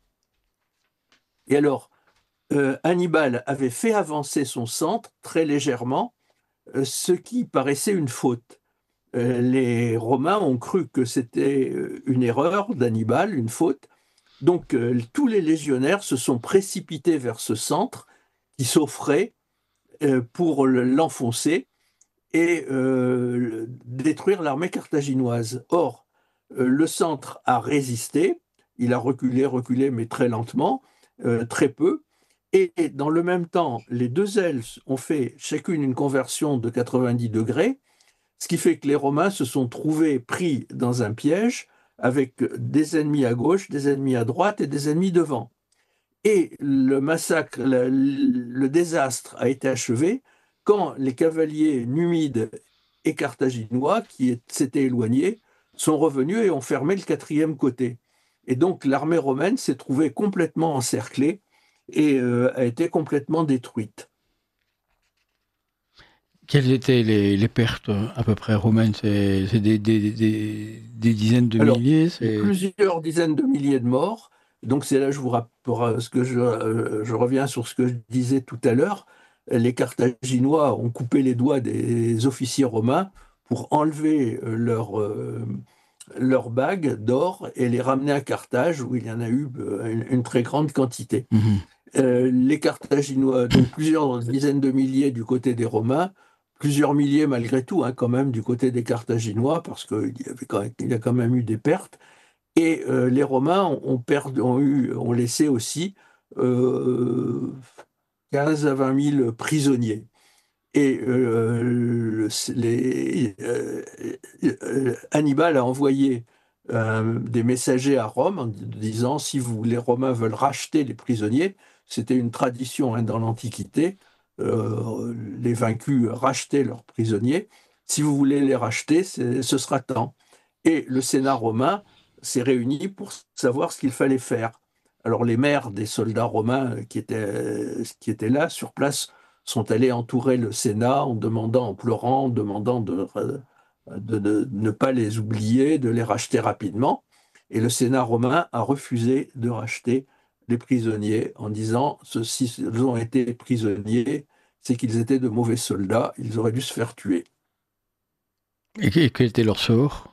Et alors, euh, Hannibal avait fait avancer son centre très légèrement, euh, ce qui paraissait une faute. Euh, les Romains ont cru que c'était euh, une erreur d'Hannibal, une faute. Donc, euh, tous les légionnaires se sont précipités vers ce centre qui s'offrait euh, pour l'enfoncer et euh, détruire l'armée carthaginoise. Or, euh, le centre a résisté, il a reculé, reculé, mais très lentement, euh, très peu, et, et dans le même temps, les deux ailes ont fait chacune une conversion de quatre-vingt-dix degrés, ce qui fait que les Romains se sont trouvés pris dans un piège avec des ennemis à gauche, des ennemis à droite et des ennemis devant. Et le massacre, le, le désastre a été achevé quand les cavaliers numides et carthaginois, qui s'étaient éloignés, sont revenus et ont fermé le quatrième côté. Et donc l'armée romaine s'est trouvée complètement encerclée et euh, a été complètement détruite. Quelles étaient les, les pertes euh, à peu près romaines? C'est c'est des, des, des, des dizaines de Alors, milliers? C'est... plusieurs dizaines de milliers de morts. Donc c'est là que je vous rappelle, ce que je, euh, je reviens sur ce que je disais tout à l'heure. Les Carthaginois ont coupé les doigts des officiers romains pour enlever euh, leur, euh, leur bague d'or et les ramener à Carthage, où il y en a eu euh, une, une très grande quantité. Mhm. Euh, les Carthaginois, donc plusieurs dizaines de milliers du côté des Romains, plusieurs milliers malgré tout, hein, quand même, du côté des Carthaginois, parce qu'il y avait quand même, il y a quand même eu des pertes. Et euh, les Romains ont, perdu, ont, eu, ont laissé aussi euh, quinze à vingt mille prisonniers. Et euh, le- les, euh, euh, Hannibal a envoyé euh, des messagers à Rome en disant si vous, les Romains veulent racheter les prisonniers, c'était une tradition hein, dans l'Antiquité, euh, les vaincus rachetaient leurs prisonniers. Si vous voulez les racheter, ce sera temps. Et le Sénat romain s'est réuni pour savoir ce qu'il fallait faire. Alors les maires des soldats romains qui étaient, qui étaient là sur place sont allés entourer le Sénat en demandant, en pleurant, en demandant de, de, de ne pas les oublier, de les racheter rapidement. Et le Sénat romain a refusé de racheter les prisonniers en disant, s'ils ont été prisonniers, c'est qu'ils étaient de mauvais soldats, ils auraient dû se faire tuer. Et, et quel était leur sort?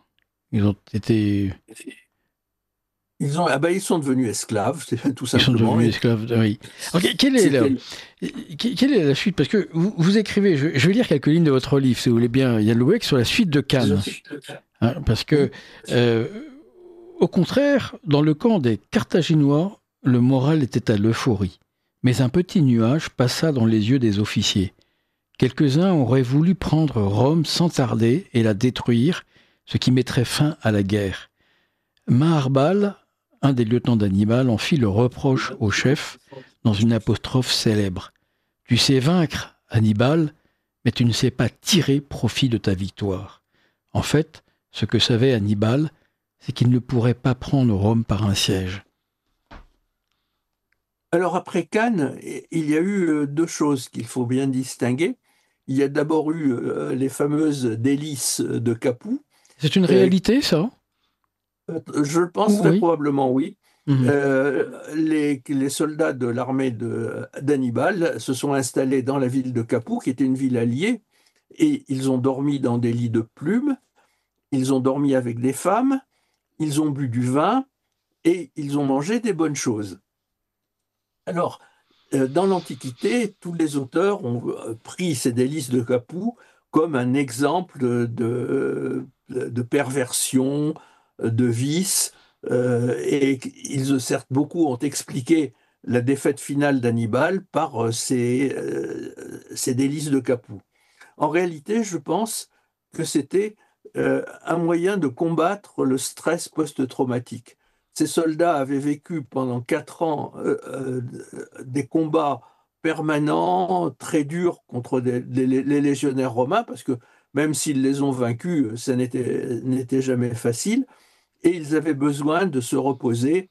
Ils ont été... Ils, ont, ah ben, ils sont devenus esclaves, tout simplement. Ils sont devenus esclaves, oui. Alors, quelle, est la, quelle est la suite? Parce que vous, vous écrivez, je, je vais lire quelques lignes de votre livre, si vous voulez bien, Yann Le Boëck, sur la suite de Cannes. Hein, parce que, euh, au contraire, dans le camp des Carthaginois, le moral était à l'euphorie. Mais un petit nuage passa dans les yeux des officiers. Quelques-uns auraient voulu prendre Rome sans tarder et la détruire, ce qui mettrait fin à la guerre. Maharbal, un des lieutenants d'Hannibal, en fit le reproche au chef dans une apostrophe célèbre. « Tu sais vaincre, Hannibal, mais tu ne sais pas tirer profit de ta victoire. » En fait, ce que savait Hannibal, c'est qu'il ne pourrait pas prendre Rome par un siège. Alors après Cannes, il y a eu deux choses qu'il faut bien distinguer. Il y a d'abord eu les fameuses délices de Capoue. C'est une réalité, ça ? Je le pense très oui. probablement, oui. Mmh. Euh, les, les soldats de l'armée de, d'Hannibal se sont installés dans la ville de Capoue, qui était une ville alliée, et ils ont dormi dans des lits de plumes, ils ont dormi avec des femmes, ils ont bu du vin, et ils ont mangé des bonnes choses. Alors, euh, dans l'Antiquité, tous les auteurs ont pris ces délices de Capoue comme un exemple de, de, de perversion, de vice, euh, et ils, certes, beaucoup ont expliqué la défaite finale d'Hannibal par euh, ces, euh, ces délices de Capoue. En réalité, je pense que c'était euh, un moyen de combattre le stress post-traumatique. Ces soldats avaient vécu pendant quatre ans euh, euh, des combats permanents, très durs contre des, des, les légionnaires romains, parce que même s'ils les ont vaincus, ça n'était, n'était jamais facile, et ils avaient besoin de se reposer,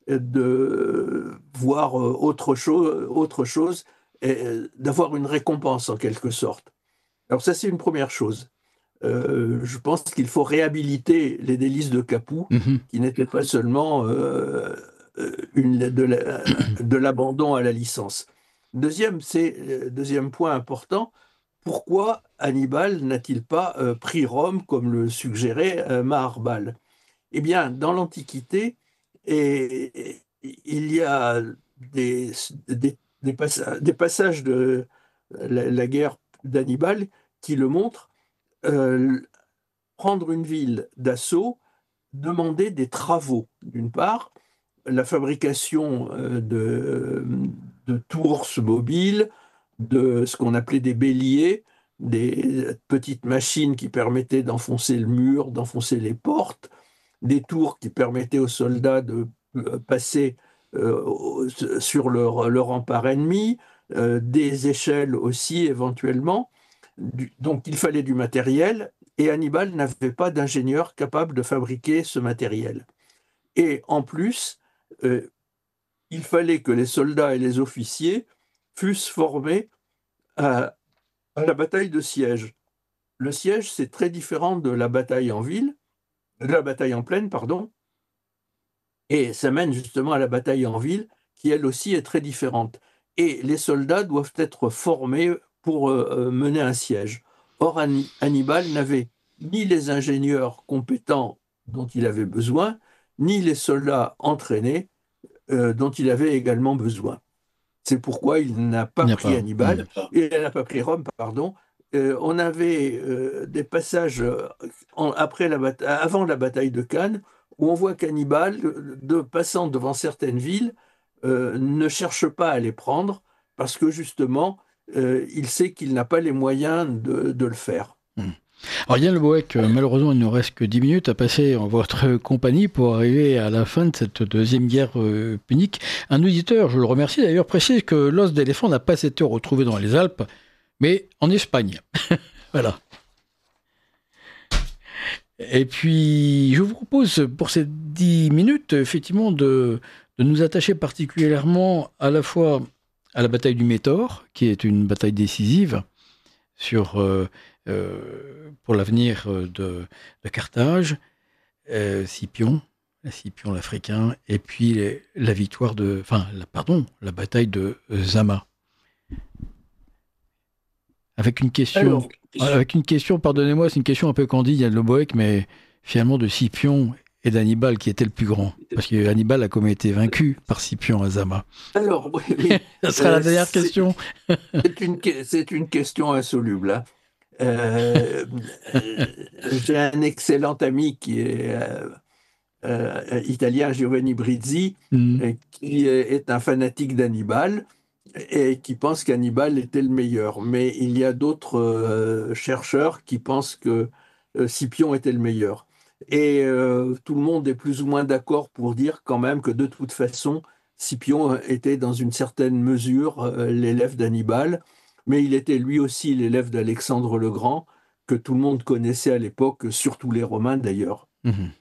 de voir autre chose, autre chose et d'avoir une récompense en quelque sorte. Alors ça, c'est une première chose. Euh, je pense qu'il faut réhabiliter les délices de Capoue, mmh. qui n'étaient pas seulement euh, une, de, la, de l'abandon à la licence. Deuxième, c'est, deuxième point important, pourquoi Hannibal n'a-t-il pas euh, pris Rome comme le suggérait euh, Maharbal ? Eh bien, dans l'Antiquité, et, et, il y a des, des, des, passages, des passages de la, la guerre d'Hannibal qui le montrent. Euh, prendre une ville d'assaut, demander des travaux, d'une part, la fabrication de, de tours mobiles, de ce qu'on appelait des béliers, des petites machines qui permettaient d'enfoncer le mur, d'enfoncer les portes, des tours qui permettaient aux soldats de passer euh, sur le, le rempart ennemi, euh, des échelles aussi éventuellement. Donc il fallait du matériel et Hannibal n'avait pas d'ingénieur capable de fabriquer ce matériel. Et en plus, euh, il fallait que les soldats et les officiers fussent formés à, à la bataille de siège. Le siège, c'est très différent de la bataille en ville, de la bataille en plaine, pardon, et ça mène justement à la bataille en ville, qui elle aussi est très différente. Et les soldats doivent être formés pour euh, mener un siège. Or, Hannibal n'avait ni les ingénieurs compétents dont il avait besoin, ni les soldats entraînés euh, dont il avait également besoin. C'est pourquoi il n'a pas il pris pas. Hannibal, il n'a pas pris Rome, pardon. Euh, on avait euh, des passages euh, en, après la bata- avant la bataille de Cannes où on voit qu'Hannibal, de, de passant devant certaines villes, euh, ne cherche pas à les prendre parce que justement, euh, il sait qu'il n'a pas les moyens de, de le faire. Mmh. Alors Yann Le Boëck, malheureusement il ne nous reste que dix minutes à passer en votre compagnie pour arriver à la fin de cette deuxième guerre euh, punique. Un auditeur, je le remercie d'ailleurs, précise que l'os d'éléphant n'a pas été retrouvé dans les Alpes, mais en Espagne. Voilà. Et puis, je vous propose pour ces dix minutes, effectivement, de, de nous attacher particulièrement à la fois à la bataille du Métaure, qui est une bataille décisive sur, euh, euh, pour l'avenir de, de Carthage, euh, Scipion, Scipion l'Africain, et puis les, la victoire de, enfin, la, pardon, la bataille de Zama. Avec une question, Alors, avec une question, pardonnez-moi, c'est une question un peu candide, Yann Le Boëck, mais finalement de Scipion et d'Hannibal qui était le plus grand? Parce que Hannibal a comme été vaincu par Scipion à Zama. Alors, oui, oui. Ça sera la Euh, dernière c'est- question. C'est une, que- c'est une question insoluble, hein. Euh, euh, j'ai un excellent ami qui est euh, euh, italien, Giovanni Brizzi, Mm. euh, qui est un fanatique d'Hannibal et qui pense qu'Hannibal était le meilleur. Mais il y a d'autres euh, chercheurs qui pensent que euh, Scipion était le meilleur. Et euh, tout le monde est plus ou moins d'accord pour dire quand même que de toute façon, Scipion était dans une certaine mesure euh, l'élève d'Hannibal, mais il était lui aussi l'élève d'Alexandre le Grand, que tout le monde connaissait à l'époque, surtout les Romains d'ailleurs. Mhm.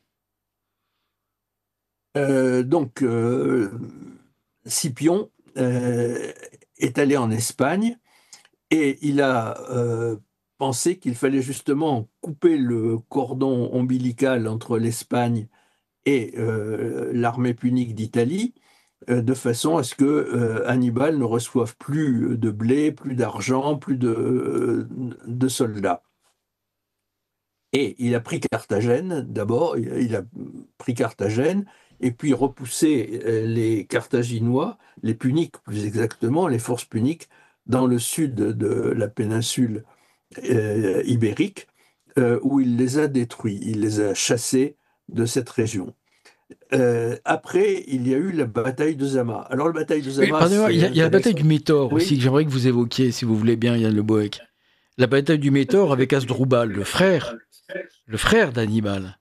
Euh, donc, euh, Scipion euh, est allé en Espagne et il a euh, pensé qu'il fallait justement couper le cordon ombilical entre l'Espagne et euh, l'armée punique d'Italie, euh, de façon à ce que euh, Hannibal ne reçoive plus de blé, plus d'argent, plus de, euh, de soldats. Et il a pris Carthagène d'abord, il il a pris Carthagène, et puis repoussé euh, les Carthaginois, les Puniques plus exactement, les forces puniques, dans le sud de la péninsule euh, ibérique, euh, où il les a détruits, il les a chassés de cette région. Euh, après, il y a eu la bataille de Zama. Alors, la bataille de Oui, Zama, pardonnez-moi, il y, c'est a il y a la bataille du intéressant. Métor aussi Oui, que j'aimerais que vous évoquiez, si vous voulez bien, Yann Le Bohec. La bataille du Métor avec Asdrubal, le frère, le frère d'Hannibal.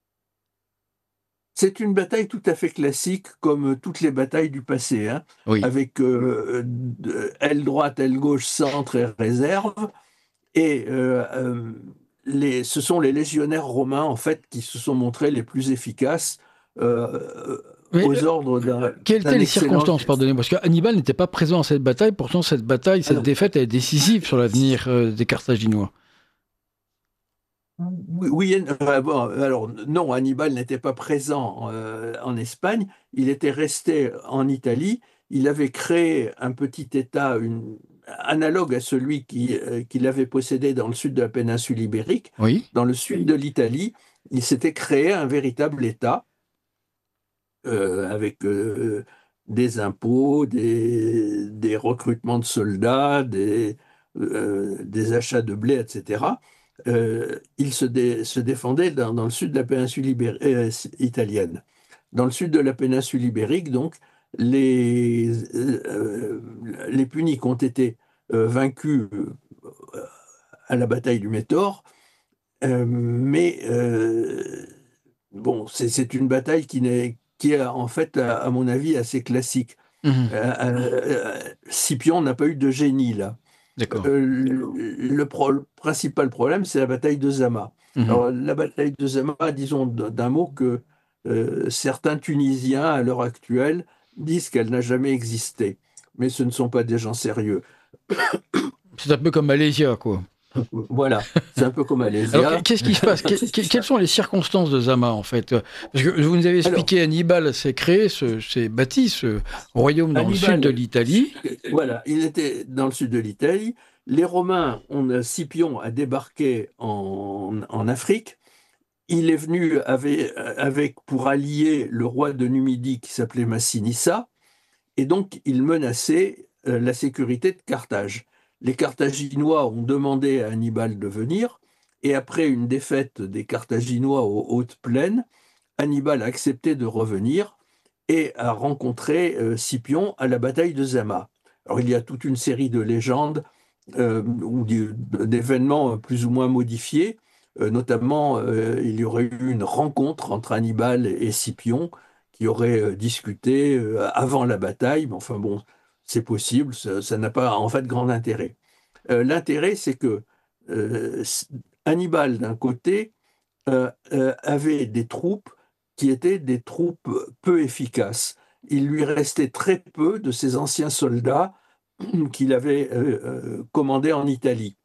c'est une bataille tout à fait classique, comme toutes les batailles du passé, hein, Oui. avec euh, de- aile droite, aile gauche, centre et réserve. Et euh, euh, les, ce sont les légionnaires romains, en fait, qui se sont montrés les plus efficaces euh, Mais aux ordres d'un quelles étaient d'un les excellent... circonstances, pardonnez-moi, parce que Hannibal n'était pas présent à cette bataille, pourtant cette bataille, cette Alors, défaite est décisive sur l'avenir euh, des Carthaginois. oui, oui, euh, bon, alors non, Hannibal n'était pas présent euh, en Espagne, il était resté en Italie, il avait créé un petit État une- analogue à celui qui, euh, qu'il avait possédé dans le sud de la péninsule ibérique. Oui. Dans le sud de l'Italie, il s'était créé un véritable État euh, avec euh, des impôts, des, des recrutements de soldats, des, euh, des achats de blé, et cetera. Euh, il se, dé- se défendait dans, dans le sud de la péninsule ibéri- euh, italienne. Dans le sud de la péninsule ibérique, donc, les, euh, les Puniques ont été euh, vaincus euh, à la bataille du Métor, euh, mais euh, bon, c'est c'est une bataille qui, n'est, qui est en fait, à, à mon avis, assez classique. Mhm. Euh, euh, Scipion n'a pas eu de génie là. D'accord. Euh, le, le pro- le principal problème, c'est la bataille de Zama. Mhm. Alors, la bataille de Zama, disons d'un mot que euh, certains Tunisiens, à l'heure actuelle, disent qu'elle n'a jamais existé. Mais ce ne sont pas des gens sérieux. C'est un peu comme Malaysia, quoi. Voilà, c'est un peu comme Alors, Alésia. qu'est-ce qui se passe? Que- que- Quelles sont les circonstances de Zama, en fait? Parce que vous nous avez Alors, expliqué, Hannibal s'est créé, ce- s'est bâti ce royaume dans le sud de Hannibal, l'Italie. voilà, il était dans le sud de l'Italie. Les Romains, on, Scipion a débarqué en, en Afrique. Il est venu avec, avec pour allier le roi de Numidie qui s'appelait Massinissa, et donc il menaçait euh, la sécurité de Carthage. Les Carthaginois ont demandé à Hannibal de venir, et après une défaite des Carthaginois aux hautes plaines, Hannibal a accepté de revenir et a rencontré euh, Scipion à la bataille de Zama. Alors il y a toute une série de légendes euh, ou d'événements plus ou moins modifiés. Euh, notamment, euh, il y aurait eu une rencontre entre Hannibal et Scipion qui auraient euh, discuté euh, avant la bataille. Mais enfin bon, c'est possible, ça ça n'a pas en fait grand intérêt. Euh, L'intérêt, c'est que euh, Hannibal, d'un côté, euh, euh, avait des troupes qui étaient des troupes peu efficaces. Il lui restait très peu de ses anciens soldats qu'il avait euh, euh, commandés en Italie.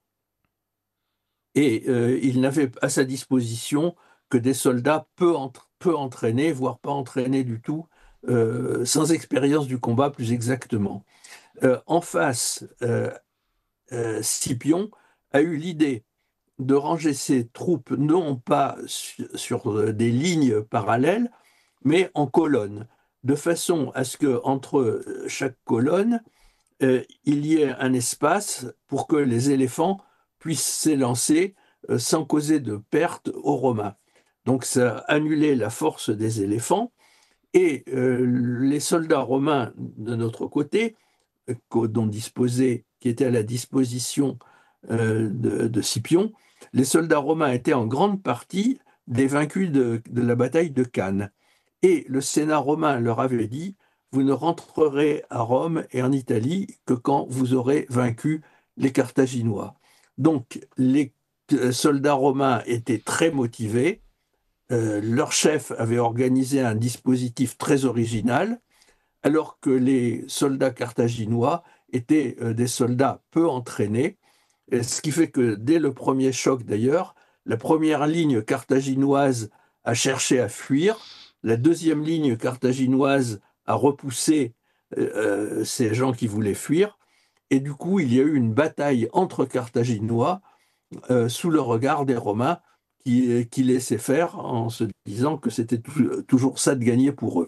Et euh, il n'avait à sa disposition que des soldats peu, entre- peu entraînés, voire pas entraînés du tout, euh, sans expérience du combat plus exactement. Euh, en face, euh, euh, Scipion a eu l'idée de ranger ses troupes non pas sur, sur des lignes parallèles, mais en colonnes, de façon à ce que entre chaque colonne, euh, il y ait un espace pour que les éléphants puissent s'élancer euh, sans causer de perte aux Romains. Donc ça annulait la force des éléphants et euh, les soldats romains de notre côté, euh, dont disposaient, qui étaient à la disposition euh, de, de Scipion, les soldats romains étaient en grande partie des vaincus de, de la bataille de Cannes. Et le Sénat romain leur avait dit, vous ne rentrerez à Rome et en Italie que quand vous aurez vaincu les Carthaginois. Donc les soldats romains étaient très motivés. Euh, leur chef avait organisé un dispositif très original, alors que les soldats carthaginois étaient euh, des soldats peu entraînés, et ce qui fait que dès le premier choc d'ailleurs, la première ligne carthaginoise a cherché à fuir, la deuxième ligne carthaginoise a repoussé euh, ces gens qui voulaient fuir, et du coup il y a eu une bataille entre Carthaginois euh, sous le regard des Romains qui, qui laissaient faire en se disant que c'était tout, toujours ça de gagner pour eux.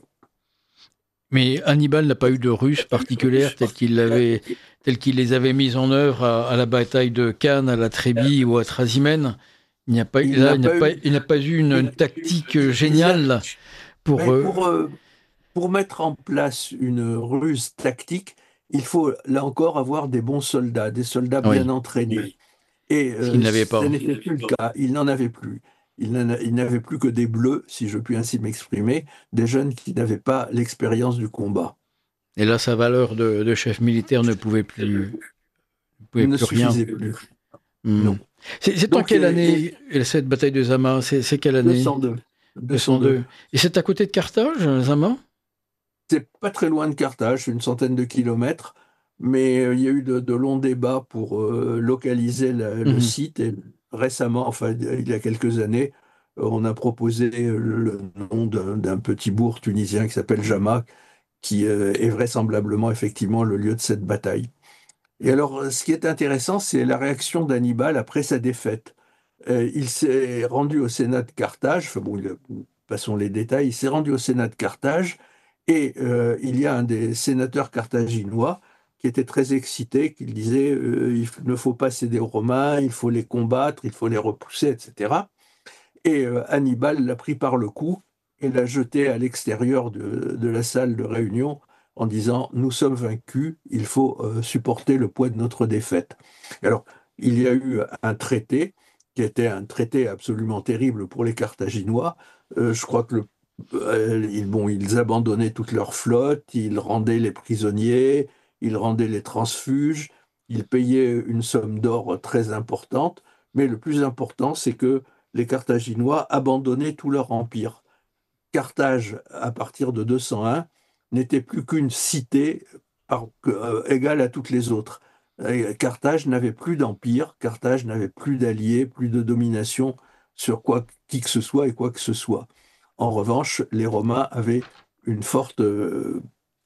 Mais Hannibal n'a pas eu de ruse particulière telle qu'il l'avait, telle qu'il les avait mises en œuvre à, à la bataille de Cannes, à la Trébie ou à Trasimène. Il n'y a pas, il là, il n'a pas, eu... il n'a pas eu une, une tactique géniale pour... Euh... Pour, euh, pour mettre en place une ruse tactique, il faut là encore avoir des bons soldats, des soldats oui. bien entraînés. Et euh, il n'avait pas. Ce n'était plus le cas. Il n'en avait plus. Il, il n'avait plus que des bleus, si je puis ainsi m'exprimer, des jeunes qui n'avaient pas l'expérience du combat. Et là, sa valeur de, de chef militaire ne pouvait plus, ne pouvait ne plus rien. Plus. Mmh. Non. C'est, c'est en quelle année, et, cette bataille de Zama? C'est, c'est quelle année? deux cent deux. deux cent deux. Et c'est à côté de Carthage, Zama? C'est pas très loin de Carthage, une centaine de kilomètres, mais il y a eu de, de longs débats pour euh, localiser la, le mmh. site. Et récemment, enfin il y a quelques années, on a proposé le nom d'un, d'un petit bourg tunisien qui s'appelle Jama, qui euh, est vraisemblablement effectivement le lieu de cette bataille. Et alors, ce qui est intéressant, c'est la réaction d'Hannibal après sa défaite. Euh, il s'est rendu au Sénat de Carthage, enfin bon, passons les détails, il s'est rendu au Sénat de Carthage, et euh, il y a un des sénateurs carthaginois qui était très excité, qui disait euh, il ne faut pas céder aux Romains, il faut les combattre, il faut les repousser, et cetera. Et euh, Hannibal l'a pris par le cou et l'a jeté à l'extérieur de, de la salle de réunion en disant « Nous sommes vaincus, il faut euh, supporter le poids de notre défaite ». Alors, il y a eu un traité qui était un traité absolument terrible pour les Carthaginois. Euh, je crois que le Ils, bon, ils abandonnaient toute leur flotte, ils rendaient les prisonniers, ils rendaient les transfuges, ils payaient une somme d'or très importante, mais le plus important, c'est que les Carthaginois abandonnaient tout leur empire. Carthage, à partir de deux cent un, n'était plus qu'une cité par, euh, égale à toutes les autres. Et Carthage n'avait plus d'empire, Carthage n'avait plus d'alliés, plus de domination sur quoi, qui que ce soit et quoi que ce soit. En revanche, les Romains avaient une forte euh,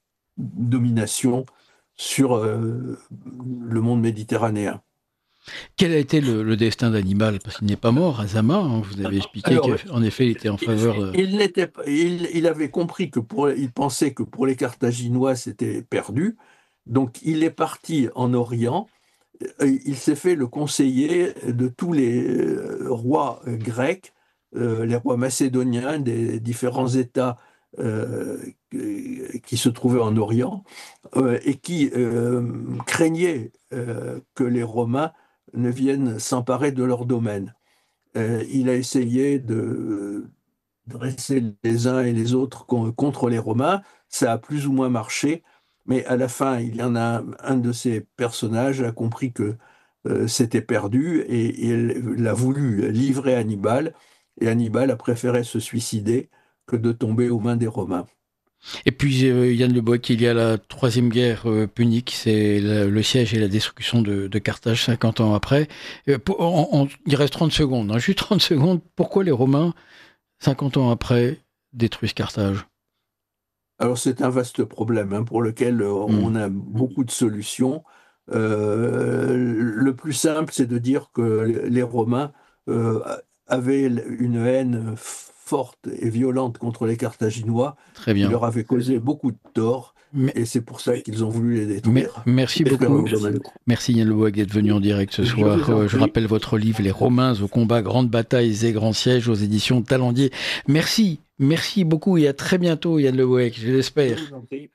domination sur euh, le monde méditerranéen. Quel a été le, le destin d'Hannibal? Parce qu'il n'est pas mort à Zama, hein, vous avez expliqué Alors, qu'en effet, il était en faveur de... Il, n'était pas, il, il avait compris que pour, il pensait que pour les Carthaginois, c'était perdu. Donc, il est parti en Orient. Il s'est fait le conseiller de tous les rois grecs, euh, les rois macédoniens des différents États euh, qui se trouvaient en Orient euh, et qui euh, craignaient euh, que les Romains ne viennent s'emparer de leur domaine. Euh, il a essayé de dresser les uns et les autres contre les Romains. Ça a plus ou moins marché, mais à la fin, il y en a un, un de ces personnages a compris que euh, c'était perdu et, et il a voulu livrer Hannibal, et Hannibal a préféré se suicider que de tomber aux mains des Romains. Et puis euh, Yann Le Boec, il y a la troisième guerre euh, punique, c'est le, le siège et la destruction de, de Carthage cinquante ans après. Euh, pour, on, on, il reste trente secondes, hein, juste trente secondes. Pourquoi les Romains, cinquante ans après, détruisent Carthage? Alors c'est un vaste problème hein, pour lequel euh, mmh. on a beaucoup de solutions. Euh, le plus simple, c'est de dire que les Romains euh, avaient une haine forte et violente contre les Carthaginois. Très bien. Ils leur avaient causé beaucoup de tort. Mais, et c'est pour ça qu'ils ont voulu les détruire. Mais, merci beaucoup. Merci Yann Le Bohec d'être venu en direct ce soir. Je, je rappelle votre livre Les Romains au combat, grandes batailles et grands sièges aux éditions Talendier. Merci, merci beaucoup et à très bientôt Yann Le Bohec, je l'espère.